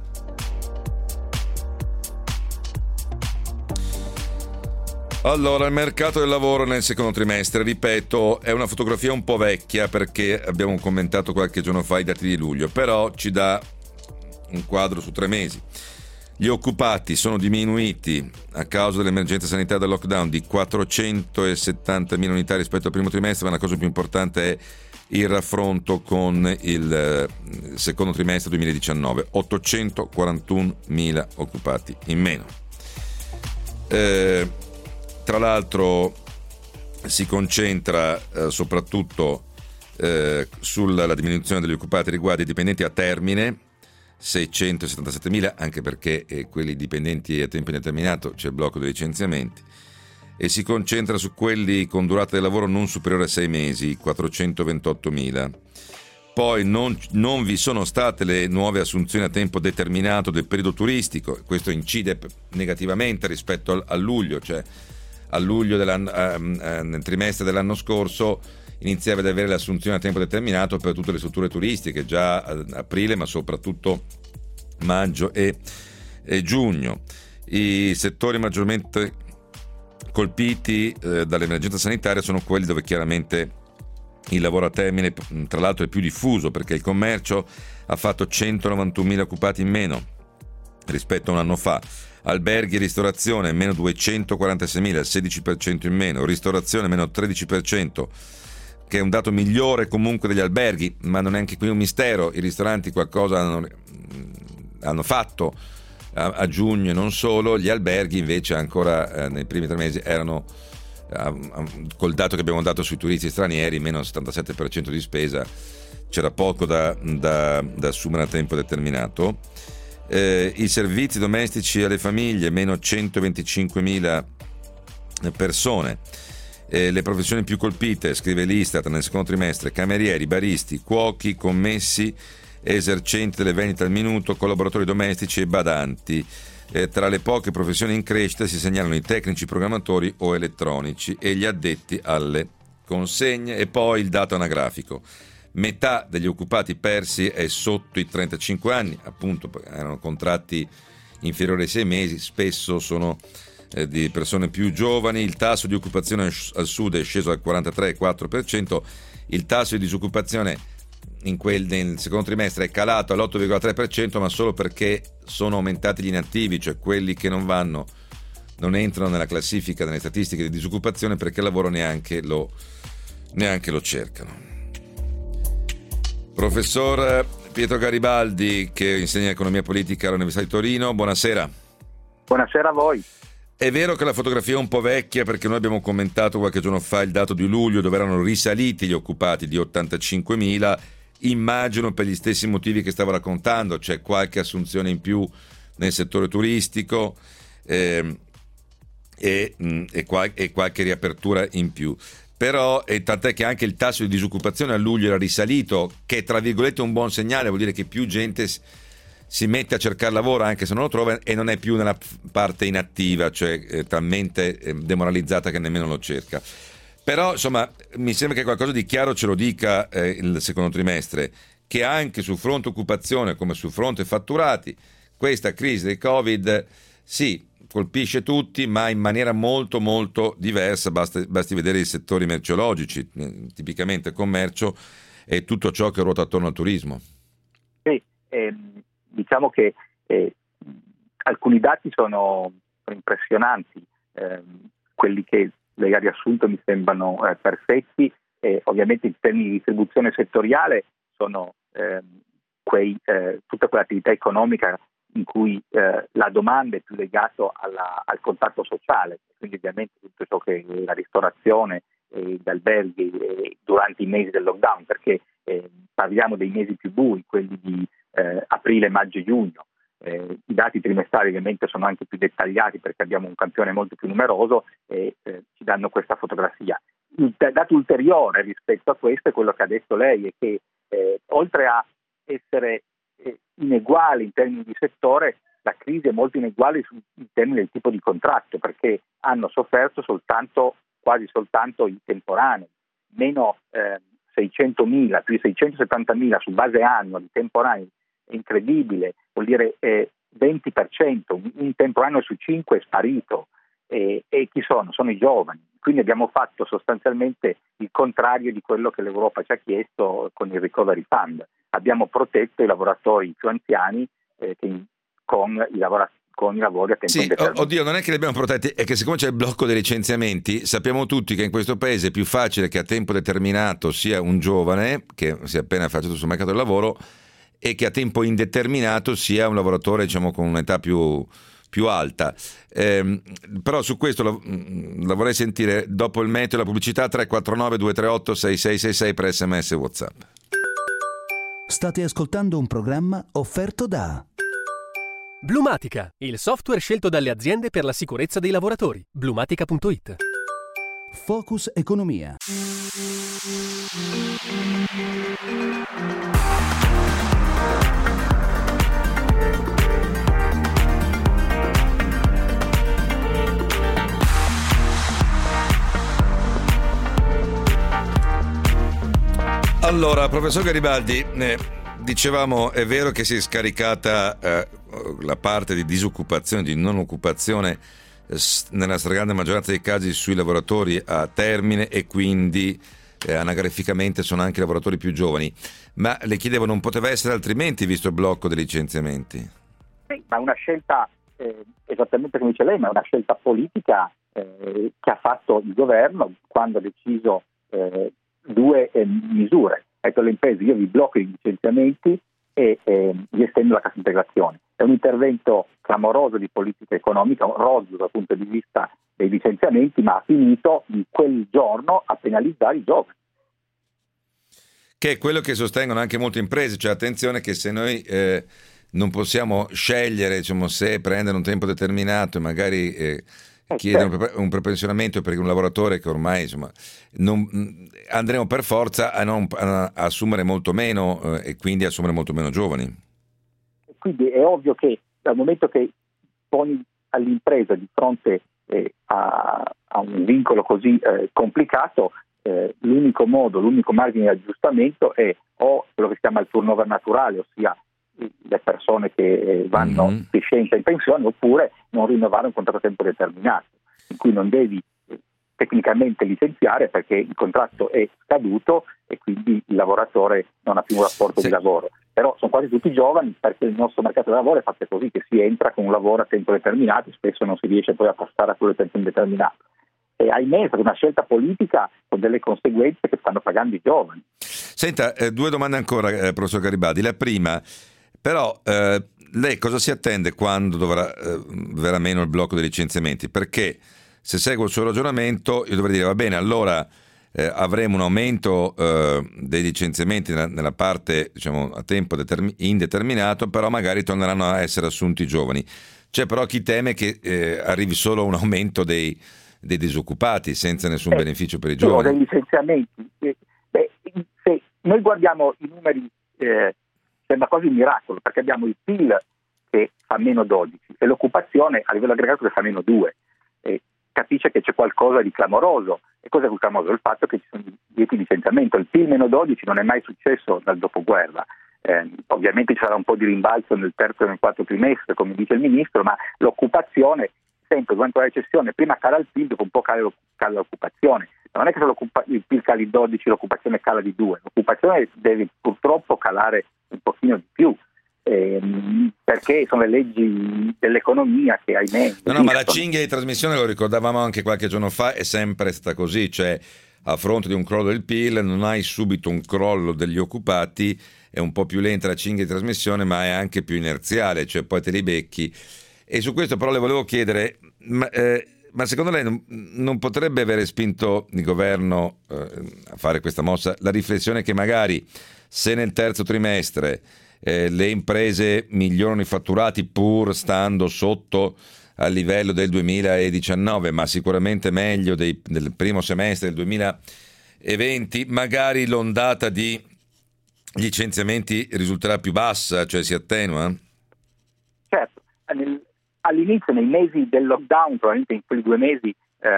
Allora, il mercato del lavoro nel secondo trimestre, ripeto, è una fotografia un po' vecchia perché abbiamo commentato qualche giorno fa i dati di luglio, però ci dà un quadro su 3 mesi. Gli occupati sono diminuiti a causa dell'emergenza sanitaria del lockdown di 470.000 unità rispetto al primo trimestre, ma la cosa più importante è il raffronto con il secondo trimestre 2019, 841.000 occupati in meno. Tra l'altro si concentra soprattutto sulla diminuzione degli occupati riguardo i dipendenti a termine, 677.000, anche perché quelli dipendenti a tempo indeterminato c'è il blocco dei licenziamenti, e si concentra su quelli con durata di lavoro non superiore a 6 mesi, 428.000. Poi non vi sono state le nuove assunzioni a tempo determinato del periodo turistico, questo incide negativamente rispetto a luglio, cioè a luglio nel trimestre dell'anno scorso iniziava ad avere le assunzioni a tempo determinato per tutte le strutture turistiche già a aprile, ma soprattutto maggio e giugno. I settori maggiormente colpiti dall'emergenza sanitaria sono quelli dove chiaramente il lavoro a termine, tra l'altro, è più diffuso, perché il commercio ha fatto 191.000 occupati in meno rispetto a un anno fa. Alberghi e ristorazione meno 246.000, il 16% in meno. Ristorazione meno 13%, che è un dato migliore comunque degli alberghi, ma non è anche qui un mistero. I ristoranti qualcosa hanno fatto a giugno e non solo. Gli alberghi invece ancora nei primi 3 mesi erano, col dato che abbiamo dato sui turisti stranieri, meno 77% di spesa, c'era poco da assumere a tempo determinato. I servizi domestici alle famiglie meno 125.000 persone. Le professioni più colpite, scrive l'Istat nel secondo trimestre: camerieri, baristi, cuochi, commessi, esercenti delle vendite al minuto, collaboratori domestici e badanti. Tra le poche professioni in crescita si segnalano i tecnici programmatori o elettronici e gli addetti alle consegne. E poi il dato anagrafico: metà degli occupati persi è sotto i 35 anni, appunto erano contratti inferiori ai 6 mesi, spesso sono di persone più giovani. Il tasso di occupazione al sud è sceso al 43,4%, il tasso di disoccupazione nel secondo trimestre è calato all'8,3%, ma solo perché sono aumentati gli inattivi, cioè quelli che non entrano nella classifica, nelle statistiche di disoccupazione, perché il lavoro neanche lo cercano. Professor Pietro Garibaldi, che insegna economia politica all'Università di Torino, buonasera. Buonasera a voi. È vero che la fotografia è un po' vecchia, perché noi abbiamo commentato qualche giorno fa il dato di luglio, dove erano risaliti gli occupati di 85.000, immagino per gli stessi motivi che stavo raccontando, c'è qualche assunzione in più nel settore turistico e qualche riapertura in più. Però, tant'è che anche il tasso di disoccupazione a luglio era risalito, che è tra virgolette un buon segnale, vuol dire che più gente si mette a cercare lavoro anche se non lo trova e non è più nella parte inattiva, cioè talmente demoralizzata che nemmeno lo cerca. Però insomma mi sembra che qualcosa di chiaro ce lo dica il secondo trimestre, che anche sul fronte occupazione come sul fronte fatturati questa crisi del Covid sì, colpisce tutti, ma in maniera molto molto diversa. Basti vedere i settori merceologici, tipicamente commercio e tutto ciò che ruota attorno al turismo. Sì, diciamo che alcuni dati sono impressionanti, quelli che lei ha riassunto mi sembrano perfetti, ovviamente in termini di distribuzione settoriale sono tutta quell'attività economica in cui la domanda è più legata al contatto sociale, quindi ovviamente tutto ciò che è la ristorazione, gli alberghi durante i mesi del lockdown, perché parliamo dei mesi più bui, quelli di aprile, maggio e giugno. I dati trimestrali ovviamente sono anche più dettagliati perché abbiamo un campione molto più numeroso e ci danno questa fotografia. Il dato ulteriore rispetto a questo è quello che ha detto lei, è che oltre a essere ineguali in termini di settore, la crisi è molto ineguale in termini del tipo di contratto, perché hanno sofferto quasi soltanto i temporanei, meno 600.000 più 670.000 su base annua di temporanei, è incredibile, vuol dire 20%, un temporaneo su 5 è sparito, e chi sono? Sono i giovani. Quindi abbiamo fatto sostanzialmente il contrario di quello che l'Europa ci ha chiesto con il Recovery Fund. Abbiamo protetto i lavoratori più anziani con i lavori a tempo indeterminato. Oddio, non è che li abbiamo protetti, è che siccome c'è il blocco dei licenziamenti, sappiamo tutti che in questo paese è più facile che a tempo determinato sia un giovane che si è appena affacciato sul mercato del lavoro e che a tempo indeterminato sia un lavoratore, diciamo, con un'età più alta. Però su questo la vorrei sentire dopo il meteo e la pubblicità. 349 238 6666 per SMS e WhatsApp. State ascoltando un programma offerto da Blumatica, il software scelto dalle aziende per la sicurezza dei lavoratori. Blumatica.it. Focus Economia. Allora, professor Garibaldi, dicevamo, è vero che si è scaricata la parte di disoccupazione, di non occupazione nella stragrande maggioranza dei casi sui lavoratori a termine e quindi anagraficamente sono anche lavoratori più giovani, ma le chiedevo, non poteva essere altrimenti visto il blocco dei licenziamenti? Sì, ma è una scelta, esattamente come dice lei, ma è una scelta politica che ha fatto il governo quando ha deciso due misure. Ha detto alle imprese: io vi blocco i licenziamenti e vi estendo la cassa integrazione. È un intervento clamoroso di politica economica, rozzo dal punto di vista dei licenziamenti, ma ha finito in quel giorno a penalizzare i giovani. Che è quello che sostengono anche molte imprese, cioè attenzione che se noi non possiamo scegliere, diciamo, se prendere un tempo determinato e magari chiedere un prepensionamento per un lavoratore che ormai, insomma, andremo per forza a assumere molto meno e quindi assumere molto meno giovani. Quindi è ovvio che dal momento che poni all'impresa di fronte a un vincolo così complicato, l'unico margine di aggiustamento è o quello che si chiama il turnover naturale, ossia le persone che vanno di scienza in pensione, oppure non rinnovare un contratto a tempo determinato, in cui non devi tecnicamente licenziare perché il contratto è scaduto e quindi il lavoratore non ha più un rapporto di lavoro. Però sono quasi tutti giovani, perché il nostro mercato del lavoro è fatto così, che si entra con un lavoro a tempo determinato, spesso non si riesce poi a passare a quello a tempo indeterminato. E ahimè è stata una scelta politica con delle conseguenze che stanno pagando i giovani. Senta, due domande ancora, professor Garibaldi. La prima, però, lei cosa si attende quando dovrà verrà meno il blocco dei licenziamenti? Perché se seguo il suo ragionamento io dovrei dire, va bene, allora avremo un aumento dei licenziamenti nella parte, diciamo, a tempo indeterminato, però magari torneranno a essere assunti i giovani. C'è però chi teme che arrivi solo un aumento dei disoccupati senza nessun beneficio per i giovani. Dei licenziamenti. Se noi guardiamo i numeri, sembra quasi un miracolo, perché abbiamo il PIL che fa meno 12 e l'occupazione a livello aggregato che fa meno 2. Capisce che c'è qualcosa di clamoroso. E cosa è il clamoroso? Il fatto che ci sono dietro il licenziamento. Il PIL meno 12 non è mai successo dal dopoguerra. Ovviamente ci sarà un po' di rimbalzo nel terzo e nel quarto trimestre, come dice il ministro, ma l'occupazione sempre durante la recessione, prima cala il PIL, dopo un po' cala l'occupazione. Non è che se il PIL cala di 12 l'occupazione cala di 2, l'occupazione deve purtroppo calare un pochino di più. perché sono le leggi dell'economia che, ahimè... No, ma la cinghia di trasmissione, lo ricordavamo anche qualche giorno fa, è sempre stata così, cioè a fronte di un crollo del PIL non hai subito un crollo degli occupati, è un po' più lenta la cinghia di trasmissione, ma è anche più inerziale, cioè poi te li becchi. E su questo però le volevo chiedere, ma secondo lei non potrebbe avere spinto il governo a fare questa mossa la riflessione che magari se nel terzo trimestre le imprese migliorano i fatturati pur stando sotto al livello del 2019, ma sicuramente meglio del primo semestre del 2020, magari l'ondata di licenziamenti risulterà più bassa, cioè si attenua? Certo, all'inizio, nei mesi del lockdown, probabilmente in quei 2 mesi,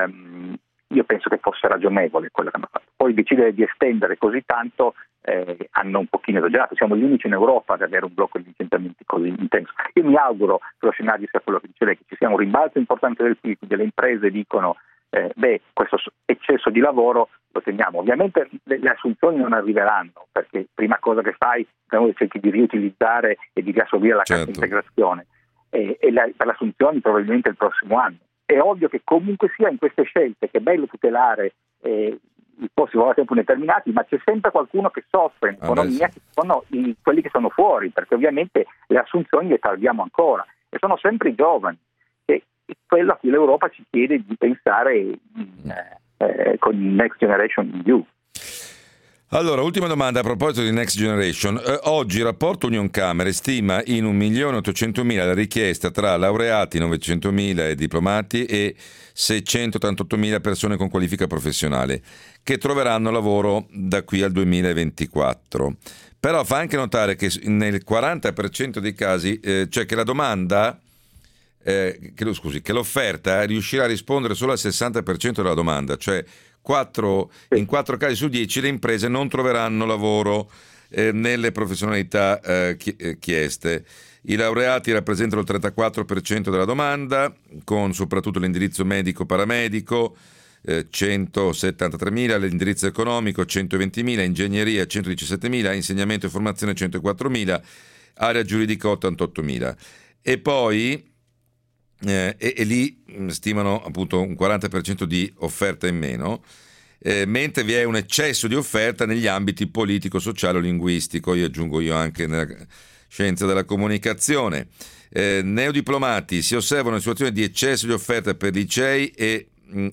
io penso che fosse ragionevole quello che hanno fatto. Poi decidere di estendere così tanto hanno un pochino esagerato. Siamo gli unici in Europa ad avere un blocco di licenziamenti così intenso. Io mi auguro che lo scenario sia quello che dice lei, che ci sia un rimbalzo importante del PIL, delle imprese dicono questo eccesso di lavoro lo teniamo. Ovviamente le assunzioni non arriveranno, perché prima cosa che fai è cerchi di riutilizzare e di riassorbire la cassa integrazione, e per le assunzioni probabilmente il prossimo anno. È ovvio che comunque sia in queste scelte, che è bello tutelare i posti di lavoro a tempo indeterminati, ma c'è sempre qualcuno che soffre in economia, che sono quelli che sono fuori, perché ovviamente le assunzioni le tardiamo ancora, e sono sempre i giovani, e quello a cui l'Europa ci chiede di pensare con il Next Generation EU. Allora, ultima domanda a proposito di Next Generation. Oggi il rapporto Unioncamere stima in 1.800.000 la richiesta tra laureati 900.000 e diplomati e 688.000 persone con qualifica professionale che troveranno lavoro da qui al 2024. Però fa anche notare che nel 40% dei casi, cioè che la domanda, che l'offerta riuscirà a rispondere solo al 60% della domanda, cioè in 4 casi su 10 le imprese non troveranno lavoro nelle professionalità chieste. I laureati rappresentano il 34% della domanda, con soprattutto l'indirizzo medico-paramedico, 173.000, l'indirizzo economico 120.000, ingegneria 117.000, insegnamento e formazione 104.000, area giuridica 88.000. E poi e lì stimano appunto un 40% di offerta in meno, mentre vi è un eccesso di offerta negli ambiti politico, sociale o linguistico, io aggiungo anche nella scienza della comunicazione. Neodiplomati, si osservano situazioni di eccesso di offerta per licei e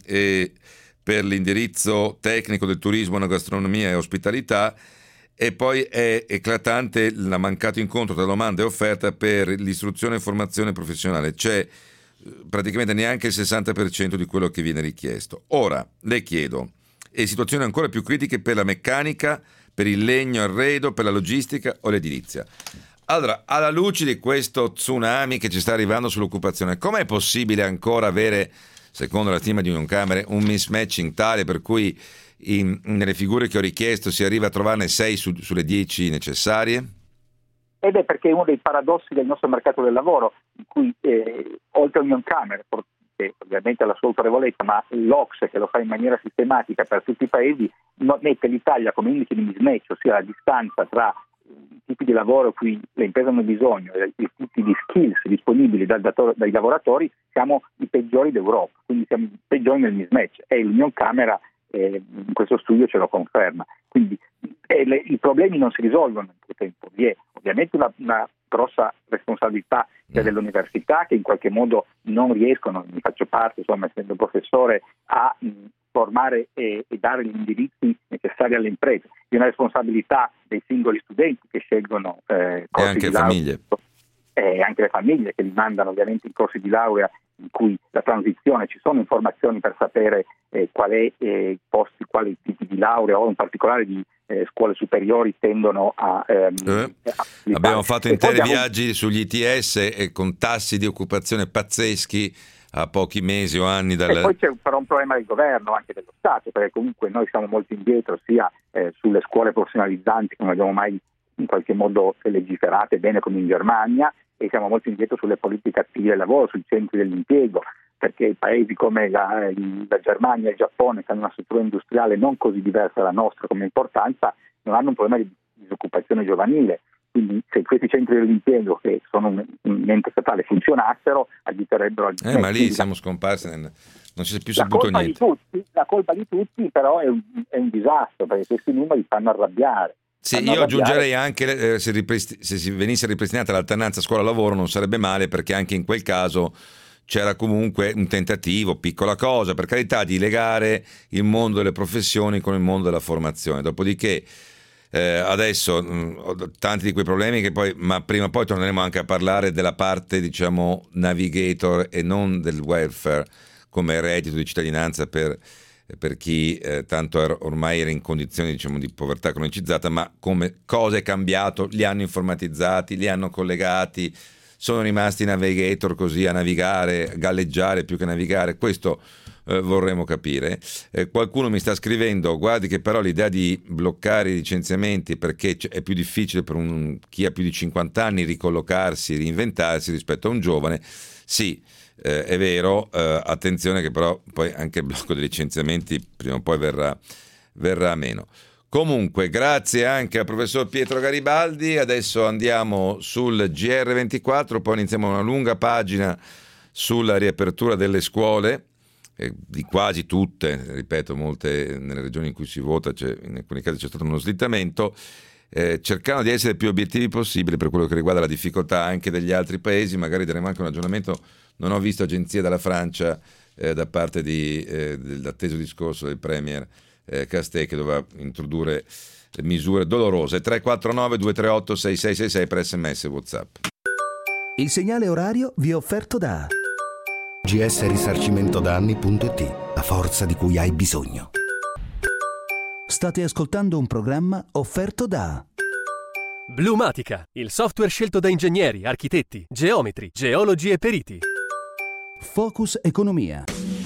per l'indirizzo tecnico del turismo, la gastronomia e ospitalità, e poi è eclatante il mancato incontro tra domanda e offerta per l'istruzione e formazione professionale, c'è praticamente neanche il 60% di quello che viene richiesto. Ora le chiedo, e situazioni ancora più critiche per la meccanica, per il legno arredo, per la logistica o l'edilizia. Allora, alla luce di questo tsunami che ci sta arrivando sull'occupazione, com'è possibile ancora avere, secondo la stima di Unioncamere, un mismatching tale per cui nelle figure che ho richiesto si arriva a trovarne 6 sulle 10 necessarie? Ed è perché è uno dei paradossi del nostro mercato del lavoro, in cui oltre a Unioncamere, che ovviamente ha la sua autorevolezza, ma l'Ocse, che lo fa in maniera sistematica per tutti i paesi, mette l'Italia come indice di mismatch, ossia la distanza tra i tipi di lavoro a cui le imprese hanno bisogno e i tipi di skills disponibili dai lavoratori. Siamo i peggiori d'Europa, quindi siamo i peggiori nel mismatch, e l'Unioncamere in questo studio ce lo conferma. Quindi i problemi non si risolvono in poco tempo. Vi è ovviamente una grossa responsabilità delle università, che in qualche modo non riescono, ne faccio parte, insomma, essendo professore, a formare e dare gli indirizzi necessari alle imprese. È una responsabilità dei singoli studenti che scelgono corsi e anche di le famiglie. E anche le famiglie che li mandano ovviamente in corsi di laurea in cui la transizione, ci sono informazioni per sapere quali tipi di laurea o in particolare di scuole superiori tendono a abbiamo fatto interi viaggi sugli ITS e con tassi di occupazione pazzeschi a pochi mesi o anni dal... E poi c'è però un problema del governo, anche dello Stato, perché comunque noi siamo molto indietro sia sulle scuole professionalizzanti, che non abbiamo mai in qualche modo legiferate bene come in Germania, e siamo molto indietro sulle politiche attive del lavoro, sui centri dell'impiego, perché paesi come la Germania e il Giappone, che hanno una struttura industriale non così diversa dalla nostra come importanza, non hanno un problema di disoccupazione giovanile. Quindi se questi centri dell'impiego, che sono un ente statale, funzionassero, aiuterebbero ma lì siamo scomparsi, non si è più saputo niente. La colpa di tutti però è un disastro, perché questi numeri fanno arrabbiare. Sì, io aggiungerei anche se si venisse ripristinata l'alternanza scuola-lavoro non sarebbe male, perché anche in quel caso c'era comunque un tentativo, piccola cosa, per carità, di legare il mondo delle professioni con il mondo della formazione. Dopodiché adesso tanti di quei problemi ma prima o poi torneremo anche a parlare della parte, diciamo, navigator e non del welfare, come reddito di cittadinanza per chi tanto ormai era in condizioni, diciamo, di povertà cronicizzata, ma come cosa è cambiato, li hanno informatizzati, li hanno collegati, sono rimasti navigator così a navigare, galleggiare più che navigare. Questo vorremmo capire. Qualcuno mi sta scrivendo: guardi che però l'idea di bloccare i licenziamenti perché è più difficile per chi ha più di 50 anni ricollocarsi, reinventarsi rispetto a un giovane. Sì, è vero, attenzione che però poi anche il blocco dei licenziamenti prima o poi verrà meno. Comunque, grazie anche al professor Pietro Garibaldi. Adesso andiamo sul GR24, poi iniziamo una lunga pagina sulla riapertura delle scuole, di quasi tutte, ripeto, molte nelle regioni in cui si vota, in alcuni casi c'è stato uno slittamento, cercando di essere più obiettivi possibile per quello che riguarda la difficoltà anche degli altri paesi. Magari daremo anche un aggiornamento. Non ho visto agenzie dalla Francia da parte dell'atteso discorso del Premier Castex, che doveva introdurre misure dolorose. 349 238 6666 per SMS e WhatsApp. Il segnale orario vi è offerto da gsrisarcimentodanni.it, la forza di cui hai bisogno. State ascoltando un programma offerto da Blumatica, il software scelto da ingegneri, architetti, geometri, geologi e periti. Focus Economia.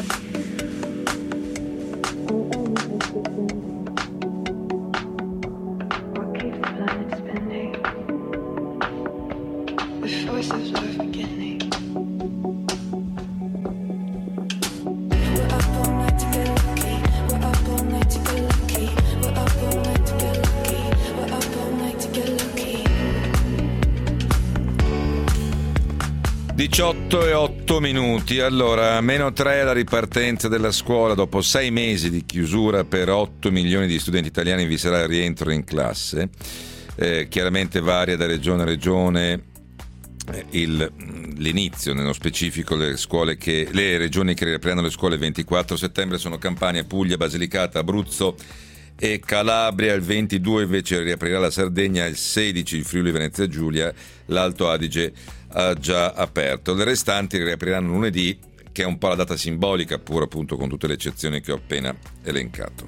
e 18:08 minuti. Allora, -3 la ripartenza della scuola. Dopo 6 mesi di chiusura per 8 milioni di studenti italiani vi sarà il rientro in classe. Chiaramente varia da regione a regione l'inizio, nello specifico le regioni che riapriranno le scuole il 24 settembre sono Campania, Puglia, Basilicata, Abruzzo e Calabria. Il 22 invece riaprirà la Sardegna, il 16 il Friuli Venezia Giulia, l'Alto Adige ha già aperto. Le restanti riapriranno lunedì, che è un po' la data simbolica, pur appunto con tutte le eccezioni che ho appena elencato.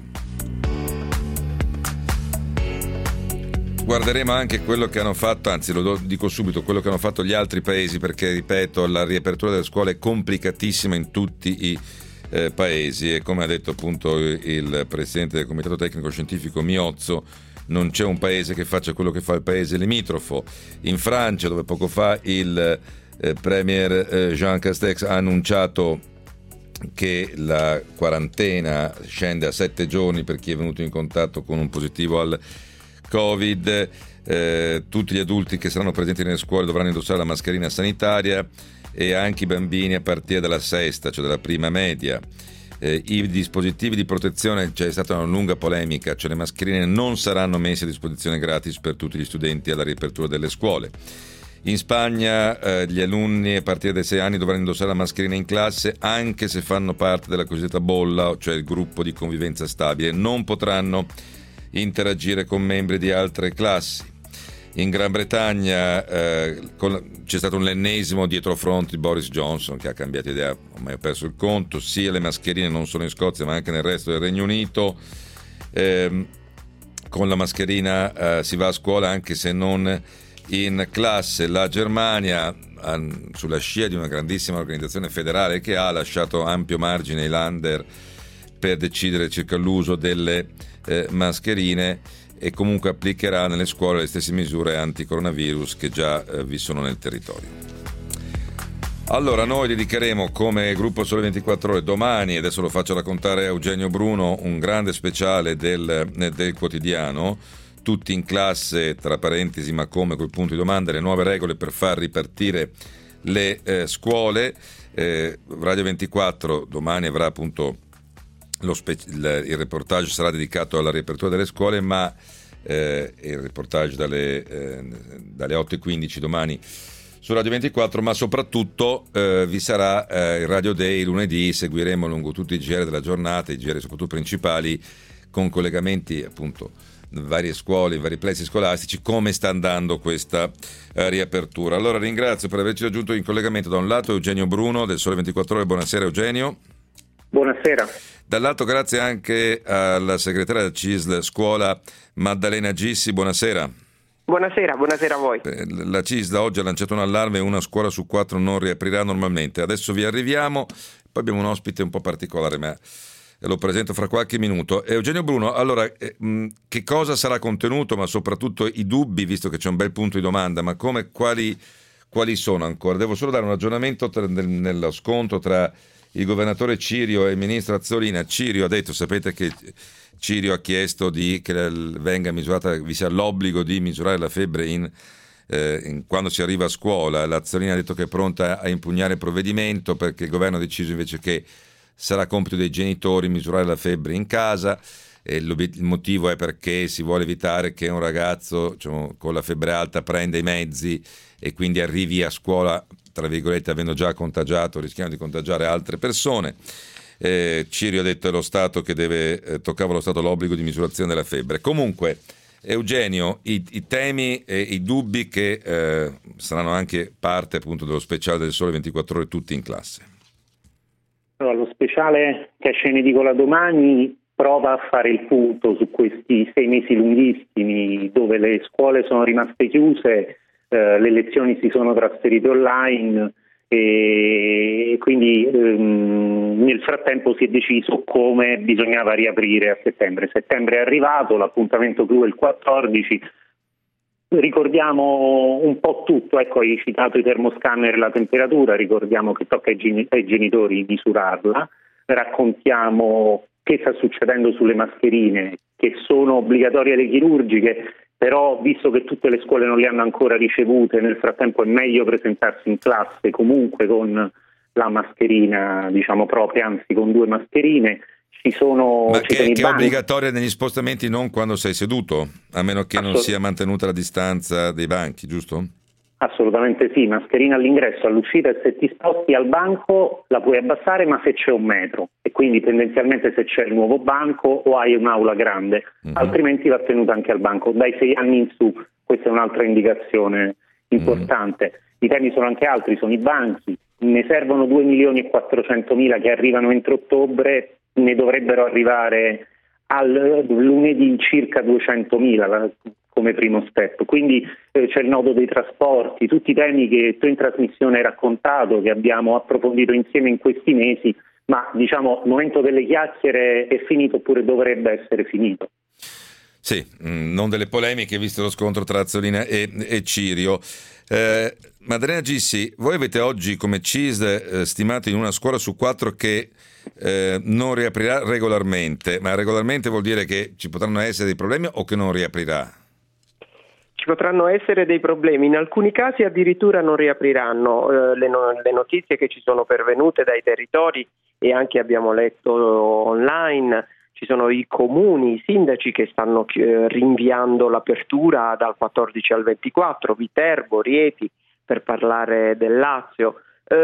Guarderemo anche quello che hanno fatto, anzi lo dico subito, quello che hanno fatto gli altri paesi, perché ripeto, la riapertura delle scuole è complicatissima in tutti i paesi e come ha detto appunto il presidente del comitato tecnico scientifico Miozzo, non c'è un paese che faccia quello che fa il paese limitrofo. In Francia, dove poco fa il premier Jean Castex ha annunciato che la quarantena scende a 7 giorni per chi è venuto in contatto con un positivo al Covid, tutti gli adulti che saranno presenti nelle scuole dovranno indossare la mascherina sanitaria e anche i bambini a partire dalla sesta, cioè dalla prima media. I dispositivi di protezione, c'è stata una lunga polemica, cioè le mascherine non saranno messe a disposizione gratis per tutti gli studenti alla riapertura delle scuole. In Spagna gli alunni a partire dai 6 anni dovranno indossare la mascherina in classe anche se fanno parte della cosiddetta bolla, cioè il gruppo di convivenza stabile, non potranno interagire con membri di altre classi. In Gran Bretagna c'è stato un ennesimo dietrofront di Boris Johnson, che ha cambiato idea, ormai ho perso il conto. Sia le mascherine non solo in Scozia ma anche nel resto del Regno Unito. Con la mascherina si va a scuola anche se non in classe. La Germania, sulla scia di una grandissima organizzazione federale che ha lasciato ampio margine ai Länder per decidere circa l'uso delle mascherine, e comunque applicherà nelle scuole le stesse misure anti-coronavirus che già vi sono nel territorio. Allora, noi dedicheremo come gruppo Sole 24 Ore domani, adesso lo faccio raccontare a Eugenio Bruno, un grande speciale del quotidiano, tutti in classe, tra parentesi, ma come, col punto di domanda, le nuove regole per far ripartire le scuole. Radio 24 domani avrà appunto il reportage, sarà dedicato alla riapertura delle scuole, ma il reportage dalle 8:15 domani su Radio 24, ma soprattutto vi sarà il Radio Day lunedì. Seguiremo lungo tutti i GR della giornata, i GR soprattutto principali, con collegamenti appunto varie scuole, vari plessi scolastici, come sta andando questa riapertura. Allora ringrazio per averci raggiunto in collegamento da un lato Eugenio Bruno del Sole 24 Ore. Buonasera Eugenio. Buonasera. Dall'altro grazie anche alla segretaria del CISL Scuola Maddalena Gissi. Buonasera. Buonasera a voi. La CISL oggi ha lanciato un allarme: una scuola su 4 non riaprirà normalmente. Adesso vi arriviamo, poi abbiamo un ospite un po' particolare, ma lo presento fra qualche minuto. Eugenio Bruno, allora che cosa sarà contenuto, ma soprattutto i dubbi, visto che c'è un bel punto di domanda, ma quali sono ancora? Devo solo dare un ragionamento nello scontro tra il governatore Cirio e il ministro Azzolina. Cirio ha detto, sapete che Cirio ha chiesto che venga misurata, vi sia l'obbligo di misurare la febbre quando si arriva a scuola. L'Azzolina ha detto che è pronta a impugnare il provvedimento, perché il governo ha deciso invece che sarà compito dei genitori misurare la febbre in casa. Il motivo è perché si vuole evitare che un ragazzo, diciamo, con la febbre alta prenda i mezzi e quindi arrivi a scuola, tra virgolette, avendo già contagiato, rischiando di contagiare altre persone. Cirio ha detto allo Stato che toccava allo Stato l'obbligo di misurazione della febbre. Comunque, Eugenio, i temi e i dubbi che saranno anche parte appunto dello speciale del Sole 24 Ore, tutti in classe. Allora, lo speciale che esce in edicola domani prova a fare il punto su questi 6 mesi lunghissimi dove le scuole sono rimaste chiuse, le lezioni si sono trasferite online e quindi nel frattempo si è deciso come bisognava riaprire a settembre. Settembre è arrivato, l'appuntamento clou è il 14. Ricordiamo un po' tutto, ecco, hai citato i termoscanner e la temperatura, ricordiamo che tocca ai genitori misurarla, raccontiamo che sta succedendo sulle mascherine, che sono obbligatorie le chirurgiche, però visto che tutte le scuole non le hanno ancora ricevute, nel frattempo è meglio presentarsi in classe comunque con la mascherina, diciamo propria, anzi con 2 mascherine. Ma che è obbligatoria negli spostamenti, non quando sei seduto, a meno che non sia mantenuta la distanza dei banchi, giusto? Assolutamente sì, mascherina all'ingresso, all'uscita, e se ti sposti al banco la puoi abbassare, ma se c'è 1 metro, e quindi tendenzialmente se c'è il nuovo banco o hai un'aula grande, altrimenti va tenuta anche al banco. Dai 6 anni in su, questa è un'altra indicazione importante. I temi sono anche altri, sono i banchi, ne servono 2.400.000 che arrivano entro ottobre, ne dovrebbero arrivare al lunedì circa 200.000 come primo step, quindi c'è il nodo dei trasporti, tutti i temi che tu in trasmissione hai raccontato, che abbiamo approfondito insieme in questi mesi, ma diciamo il momento delle chiacchiere è finito, oppure dovrebbe essere finito. Sì, non delle polemiche, visto lo scontro tra Azzolina e Cirio. Maddalena Gissi, voi avete oggi come CISL stimato in una scuola su 4 che non riaprirà regolarmente, ma regolarmente vuol dire che ci potranno essere dei problemi o che non riaprirà? Ci potranno essere dei problemi, in alcuni casi addirittura non riapriranno. Le notizie che ci sono pervenute dai territori e anche abbiamo letto online, ci sono i comuni, i sindaci che stanno rinviando l'apertura dal 14 al 24, Viterbo, Rieti, per parlare del Lazio,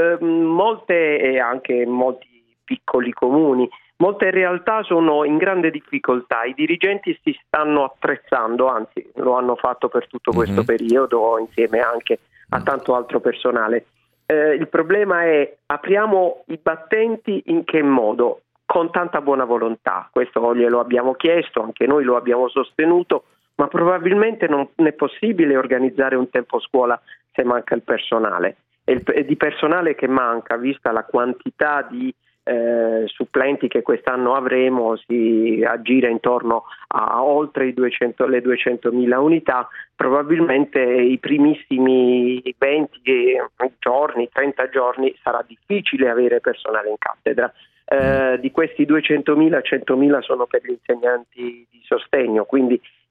molte e anche molti piccoli comuni. Molte realtà sono in grande difficoltà, i dirigenti si stanno attrezzando, anzi lo hanno fatto per tutto questo periodo insieme anche a tanto altro personale. Il problema è: apriamo i battenti in che modo? Con tanta buona volontà, questo glielo abbiamo chiesto, anche noi lo abbiamo sostenuto, ma probabilmente non è possibile organizzare un tempo scuola se manca il personale. E di personale che manca, vista la quantità di supplenti che quest'anno avremo, si aggira intorno a oltre le 200.000 unità, probabilmente i primissimi 20 giorni, 30 giorni sarà difficile avere personale in cattedra. Di questi 200.000, 100.000 sono per gli insegnanti di sostegno, quindi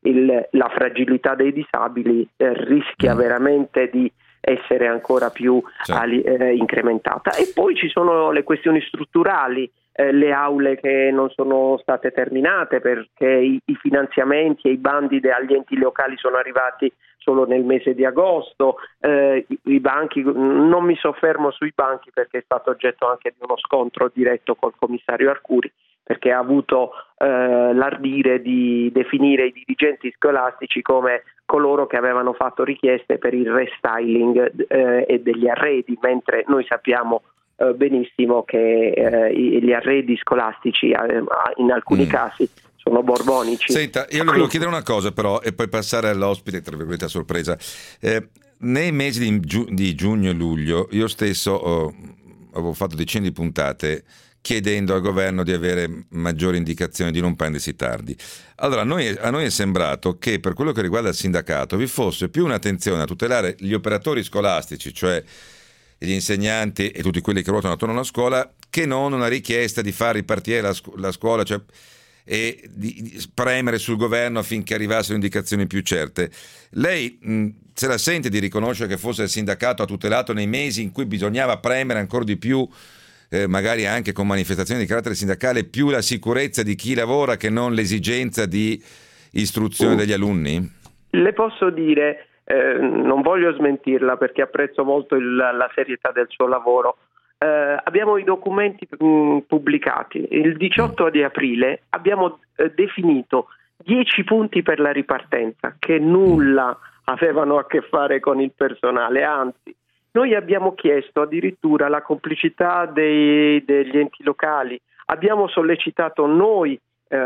la fragilità dei disabili rischia veramente di essere ancora più incrementata. E poi ci sono le questioni strutturali, le aule che non sono state terminate perché i finanziamenti e i bandi agli enti locali sono arrivati solo nel mese di agosto, i banchi, non mi soffermo sui banchi perché è stato oggetto anche di uno scontro diretto col commissario Arcuri, perché ha avuto l'ardire di definire i dirigenti scolastici come coloro che avevano fatto richieste per il restyling e degli arredi, mentre noi sappiamo benissimo che gli arredi scolastici in alcuni casi sono borbonici. Senta, io le volevo chiedere una cosa però e poi passare all'ospite, tra virgolette a sorpresa. Nei mesi di giugno e luglio io stesso avevo fatto decine di puntate chiedendo al governo di avere maggiori indicazioni, di non prendersi tardi. Allora, a noi è sembrato che per quello che riguarda il sindacato vi fosse più un'attenzione a tutelare gli operatori scolastici, cioè gli insegnanti e tutti quelli che ruotano attorno alla scuola, che non una richiesta di far ripartire la scuola, cioè, e di premere sul governo affinché arrivassero indicazioni più certe. Lei se la sente di riconoscere che forse il sindacato ha tutelato nei mesi in cui bisognava premere ancora di più, magari anche con manifestazioni di carattere sindacale, più la sicurezza di chi lavora che non l'esigenza di istruzione degli alunni? Le posso dire, non voglio smentirla perché apprezzo molto la serietà del suo lavoro. Abbiamo i documenti pubblicati. Il 18 di aprile abbiamo definito 10 punti per la ripartenza che nulla avevano a che fare con il personale, anzi noi abbiamo chiesto addirittura la complicità degli enti locali, abbiamo sollecitato noi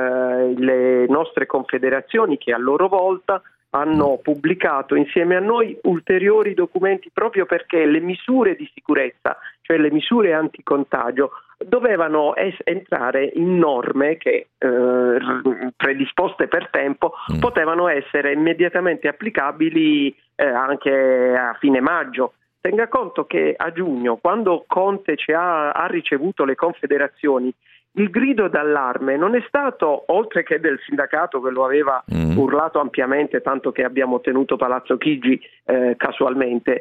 le nostre confederazioni che a loro volta hanno pubblicato insieme a noi ulteriori documenti proprio perché le misure di sicurezza, cioè le misure anticontagio, dovevano entrare in norme che predisposte per tempo potevano essere immediatamente applicabili anche a fine maggio. Tenga conto che a giugno, quando Conte ha ricevuto le confederazioni, il grido d'allarme non è stato, oltre che del sindacato che lo aveva urlato ampiamente, tanto che abbiamo tenuto Palazzo Chigi casualmente,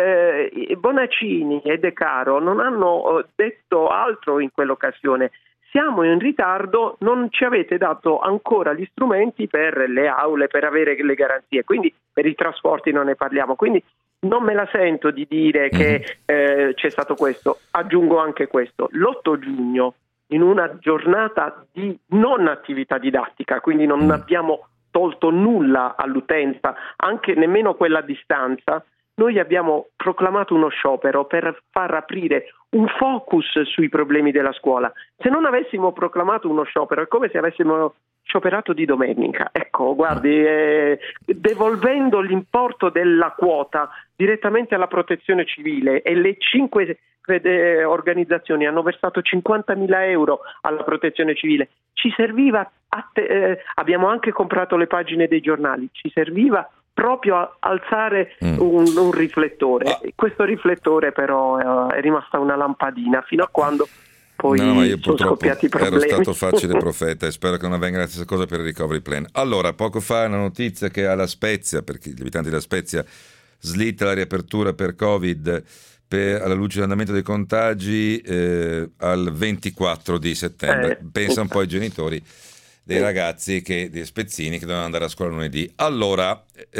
Bonaccini e De Caro non hanno detto altro in quell'occasione. Siamo in ritardo, non ci avete dato ancora gli strumenti per le aule, per avere le garanzie, quindi per i trasporti non ne parliamo. Quindi non me la sento di dire che c'è stato questo. Aggiungo anche questo. L'8 giugno, in una giornata di non attività didattica, quindi non abbiamo tolto nulla all'utenza, anche nemmeno quella a distanza, noi abbiamo proclamato uno sciopero per far aprire un focus sui problemi della scuola. Se non avessimo proclamato uno sciopero è come se avessimo scioperato di domenica. Ecco, guardi, devolvendo l'importo della quota direttamente alla protezione civile, e le 5 organizzazioni hanno versato 50.000 euro alla protezione civile. Ci serviva, abbiamo anche comprato le pagine dei giornali, ci serviva proprio a alzare un riflettore. Questo riflettore però è rimasta una lampadina fino a quando poi io sono scoppiati i problemi. Ero stato facile profeta e spero che non avvenga la stessa cosa per il recovery plan. Allora, poco fa una notizia che alla Spezia, perché gli abitanti della Spezia, slitta la riapertura per Covid alla luce dell'andamento dei contagi al 24 di settembre. Pensa un po' ai genitori dei ragazzi, dei spezzini che dovevano andare a scuola lunedì. Allora,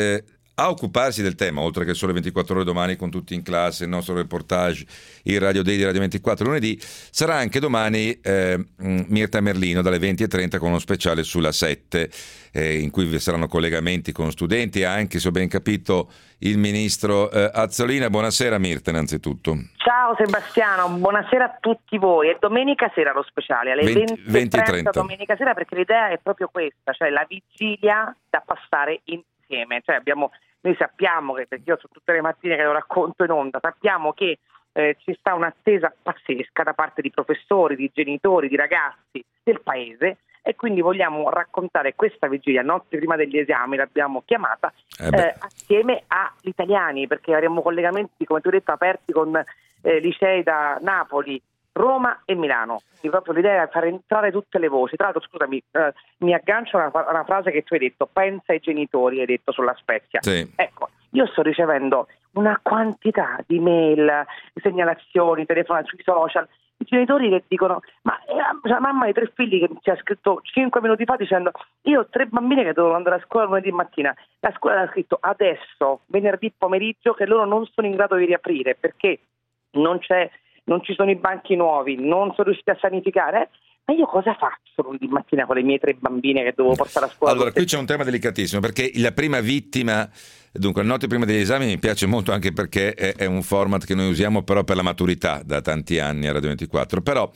a occuparsi del tema, oltre che sole 24 ore domani con tutti in classe, il nostro reportage, il Radio Day di Radio 24 lunedì, sarà anche domani Mirta Merlino dalle 20:30 con uno speciale sulla 7, in cui vi saranno collegamenti con studenti e anche, se ho ben capito, il ministro Azzolina. Buonasera Mirta, innanzitutto. Ciao Sebastiano, buonasera a tutti voi. È domenica sera lo speciale, alle 20:30 domenica sera, perché l'idea è proprio questa, cioè la vigilia da passare insieme. Cioè noi sappiamo che, perché io sono tutte le mattine che lo racconto in onda, sappiamo che ci sta un'attesa pazzesca da parte di professori, di genitori, di ragazzi del paese, e quindi vogliamo raccontare questa vigilia, notte prima degli esami, l'abbiamo chiamata, assieme agli italiani, perché avremo collegamenti, come ti ho detto, aperti con licei da Napoli, Roma e Milano, quindi proprio l'idea è far entrare tutte le voci. Tra l'altro, scusami, mi aggancio a una frase che tu hai detto, pensa ai genitori, hai detto sulla Spezia. Sì. Ecco, io sto ricevendo una quantità di mail, segnalazioni, telefonate sui social, i genitori che dicono, ma la mamma di 3 figli che ci ha scritto 5 minuti fa dicendo, io ho 3 bambine che devono andare a scuola lunedì mattina, la scuola ha scritto adesso, venerdì pomeriggio, che loro non sono in grado di riaprire perché non ci sono i banchi nuovi, non sono riusciti a sanificare. Ma io cosa faccio lunedì mattina con le mie 3 bambine che devo portare a scuola? Allora, qui c'è un tema delicatissimo, perché la prima vittima, dunque la notte prima degli esami mi piace molto anche perché è un format che noi usiamo però per la maturità da tanti anni a Radio 24, però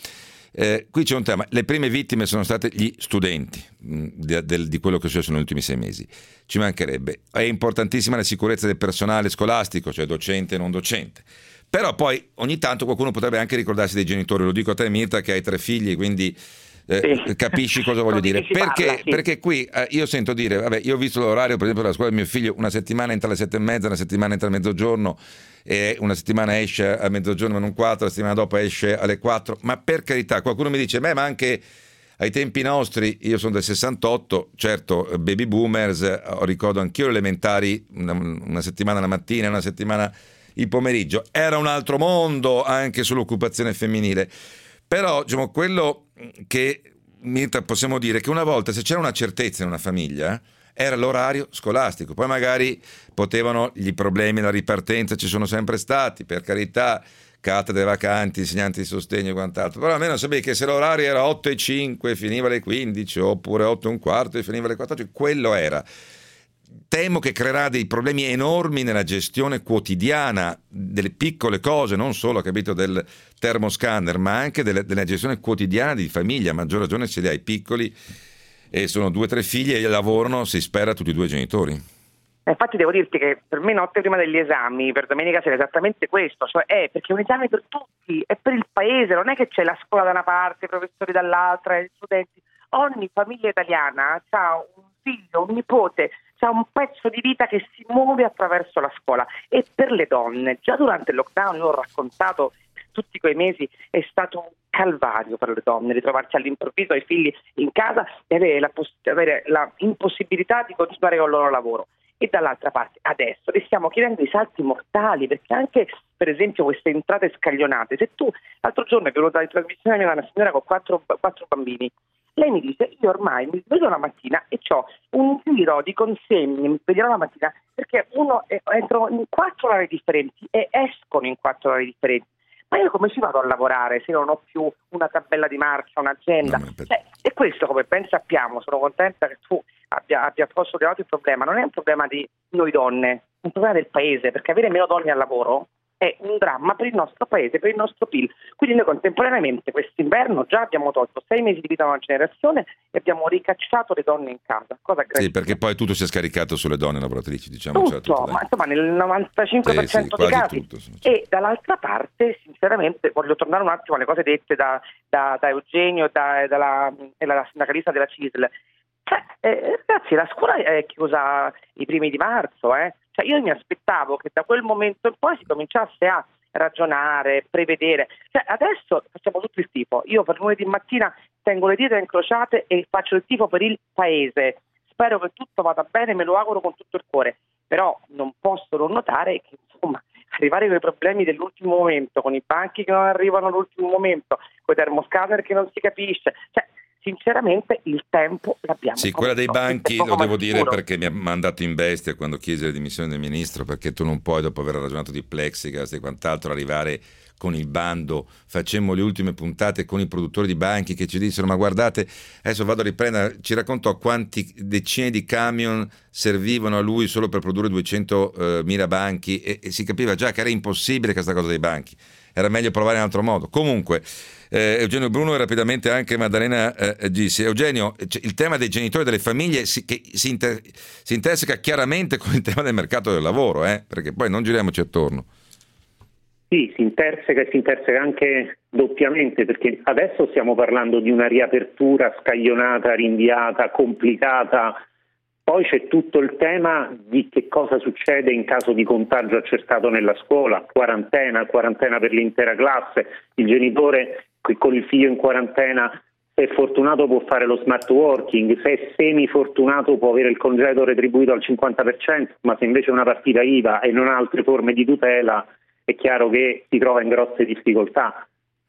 qui c'è un tema, le prime vittime sono state gli studenti di quello che è successo negli ultimi 6 mesi, ci mancherebbe, è importantissima la sicurezza del personale scolastico, cioè docente e non docente. Però poi ogni tanto qualcuno potrebbe anche ricordarsi dei genitori, lo dico a te Mirta che hai 3 figli, quindi capisci cosa voglio dire. Perché qui io sento dire, vabbè, io ho visto l'orario per esempio della scuola di mio figlio, una settimana entra alle 7:30, una settimana entra a mezzogiorno, e una settimana esce a mezzogiorno meno un quarto, la settimana dopo esce alle 4, ma per carità, qualcuno mi dice, ma anche ai tempi nostri, io sono del 68, certo baby boomers, ricordo anch'io le elementari, una settimana la mattina, una settimana il pomeriggio, era un altro mondo anche sull'occupazione femminile, però diciamo, quello che Mirta possiamo dire che una volta se c'era una certezza in una famiglia era l'orario scolastico, poi magari potevano gli problemi, la ripartenza ci sono sempre stati, per carità, cattedre vacanti, insegnanti di sostegno e quant'altro, però almeno sapevi che se l'orario era 8:05 finiva alle 15 oppure 8:15 e finiva alle 14, quello era. Temo che creerà dei problemi enormi nella gestione quotidiana delle piccole cose, non solo, capito, del termoscanner, ma anche della gestione quotidiana di famiglia, a maggior ragione se li hai piccoli e sono 2 o 3 figli e lavorano, si spera, tutti e 2 genitori. Infatti devo dirti che per me notte prima degli esami, per domenica sera, è esattamente questo, cioè perché è un esame per tutti, è per il paese, non è che c'è la scuola da una parte, i professori dall'altra, gli studenti. Ogni famiglia italiana ha un figlio, un nipote, c'è un pezzo di vita che si muove attraverso la scuola. E per le donne, già durante il lockdown, io ho raccontato, tutti quei mesi è stato un calvario per le donne ritrovarsi all'improvviso ai figli in casa e avere la impossibilità di continuare con il loro lavoro. E dall'altra parte adesso le stiamo chiedendo i salti mortali, perché anche per esempio queste entrate scaglionate, se tu l'altro giorno è venuta in trasmissione una signora con 4 bambini, lei mi dice, io ormai mi sveglio la mattina e ho un giro di consegne, mi sveglierò la mattina perché entro in 4 orari differenti e escono in 4 orari differenti. Ma io come ci vado a lavorare se non ho più una tabella di marcia, un'agenda? E questo, come ben sappiamo, sono contenta che tu abbia posto il problema, non è un problema di noi donne, è un problema del paese, perché avere meno donne al lavoro è un dramma per il nostro paese, per il nostro PIL. Quindi noi contemporaneamente quest'inverno già abbiamo tolto 6 mesi di vita a una generazione e abbiamo ricacciato le donne in casa. Cosa sì, perché poi tutto si è scaricato sulle donne lavoratrici, diciamo. Tutto, ma insomma nel 95% dei casi. Tutto, sì. E dall'altra parte, sinceramente, voglio tornare un attimo alle cose dette da Eugenio e dalla sindacalista della CISL. Ragazzi, la scuola è chiusa i primi di marzo, Cioè io mi aspettavo che da quel momento in poi si cominciasse a ragionare, prevedere. Cioè adesso facciamo tutto il tifo. Io per lunedì mattina tengo le dita incrociate e faccio il tifo per il paese. Spero che tutto vada bene, me lo auguro con tutto il cuore. Però non posso non notare che insomma arrivare con i problemi dell'ultimo momento, con i banchi che non arrivano all'ultimo momento, con i termoscanner che non si capisce. Cioè sinceramente il tempo l'abbiamo. Sì, quella dei banchi lo devo dire perché mi ha mandato in bestia quando chiesi le dimissioni del ministro, perché tu non puoi, dopo aver ragionato di plexiglass e quant'altro, arrivare con il bando. Facemmo le ultime puntate con i produttori di banchi che ci dissero, ma guardate, adesso vado a riprendere, ci raccontò quanti decine di camion servivano a lui solo per produrre 200.000 banchi e si capiva già che era impossibile questa cosa dei banchi, era meglio provare in altro modo. Comunque Eugenio Bruno e rapidamente anche Maddalena Gissi. Eugenio, il tema dei genitori e delle famiglie si interseca chiaramente con il tema del mercato del lavoro, perché poi non giriamoci attorno. Sì, si interseca anche doppiamente, perché adesso stiamo parlando di una riapertura scaglionata, rinviata, complicata. Poi c'è tutto il tema di che cosa succede in caso di contagio accertato nella scuola, quarantena per l'intera classe, il genitore con il figlio in quarantena, se è fortunato può fare lo smart working, se è semifortunato può avere il congedo retribuito al 50%, ma se invece è una partita IVA e non ha altre forme di tutela, è chiaro che si trova in grosse difficoltà.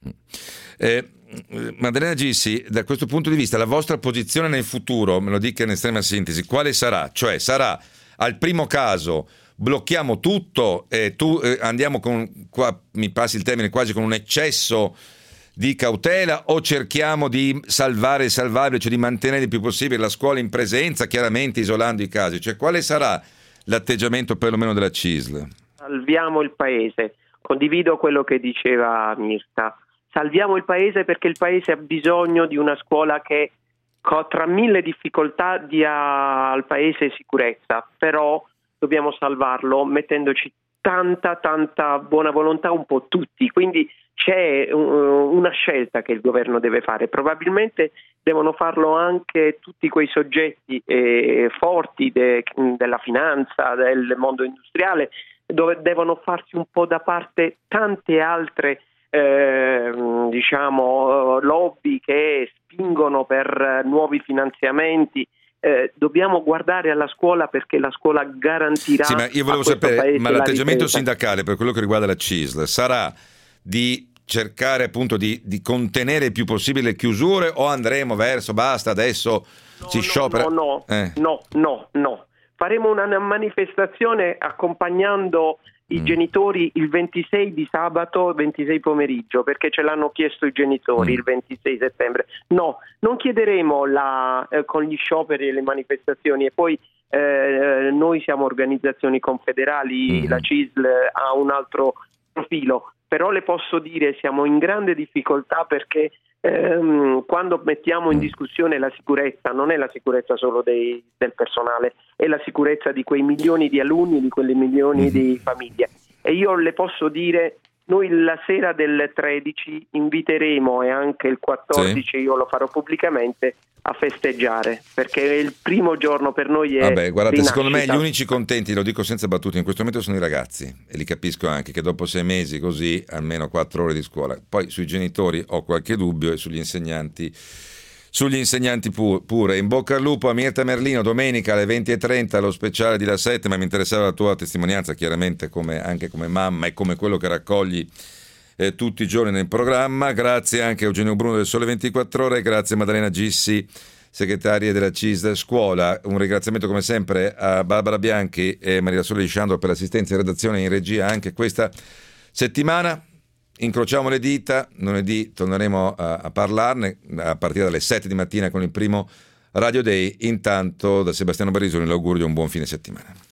Maddalena Gissi, da questo punto di vista la vostra posizione nel futuro, me lo dica in estrema sintesi, quale sarà? Cioè sarà al primo caso blocchiamo tutto e andiamo qua mi passi il termine, quasi con un eccesso di cautela, o cerchiamo di salvare il salvabile, cioè di mantenere il più possibile la scuola in presenza, chiaramente isolando i casi? Cioè quale sarà l'atteggiamento perlomeno della CISL? Salviamo il paese, condivido quello che diceva Mirta. Salviamo il paese perché il paese ha bisogno di una scuola che tra mille difficoltà dia al paese sicurezza, però dobbiamo salvarlo mettendoci tanta buona volontà un po' tutti, quindi c'è una scelta che il governo deve fare, probabilmente devono farlo anche tutti quei soggetti forti della finanza, del mondo industriale, dove devono farsi un po' da parte tante altre lobby che spingono per nuovi finanziamenti. Dobbiamo guardare alla scuola perché la scuola garantirà. Sì, ma io volevo sapere, ma l'atteggiamento sindacale per quello che riguarda la CISL sarà di cercare appunto di contenere il più possibile le chiusure, o andremo verso basta adesso si sciopera? No. Faremo una manifestazione accompagnando i genitori il 26 di sabato, 26 pomeriggio, perché ce l'hanno chiesto i genitori il 26 settembre. No, non chiederemo con gli scioperi e le manifestazioni, e poi noi siamo organizzazioni confederali, la CISL ha un altro profilo, però le posso dire siamo in grande difficoltà perché quando mettiamo in discussione la sicurezza, non è la sicurezza solo del personale, è la sicurezza di quei milioni di alunni, di quelle milioni di famiglie. E io le posso dire, noi la sera del 13 inviteremo, e anche il 14 io lo farò pubblicamente, a festeggiare, perché il primo giorno per noi è guardate, rinascita. Secondo me gli unici contenti, lo dico senza battute, in questo momento sono i ragazzi, e li capisco anche, che dopo 6 mesi così, almeno 4 ore di scuola. Poi sui genitori ho qualche dubbio, e sugli insegnanti pure. In bocca al lupo a Mirta Merlino, domenica alle 20:30 lo speciale di La 7, ma mi interessava la tua testimonianza, chiaramente anche come mamma e come quello che raccogli tutti i giorni nel programma. Grazie anche a Eugenio Bruno del Sole 24 Ore, grazie a Maddalena Gissi, segretaria della CISL Scuola. Un ringraziamento come sempre a Barbara Bianchi e Maria Sole Lisciandro per l'assistenza in redazione e in regia anche questa settimana. Incrociamo le dita, lunedì torneremo a parlarne a partire dalle 7 di mattina con il primo Radio Day. Intanto da Sebastiano Barisoni l'augurio di un buon fine settimana.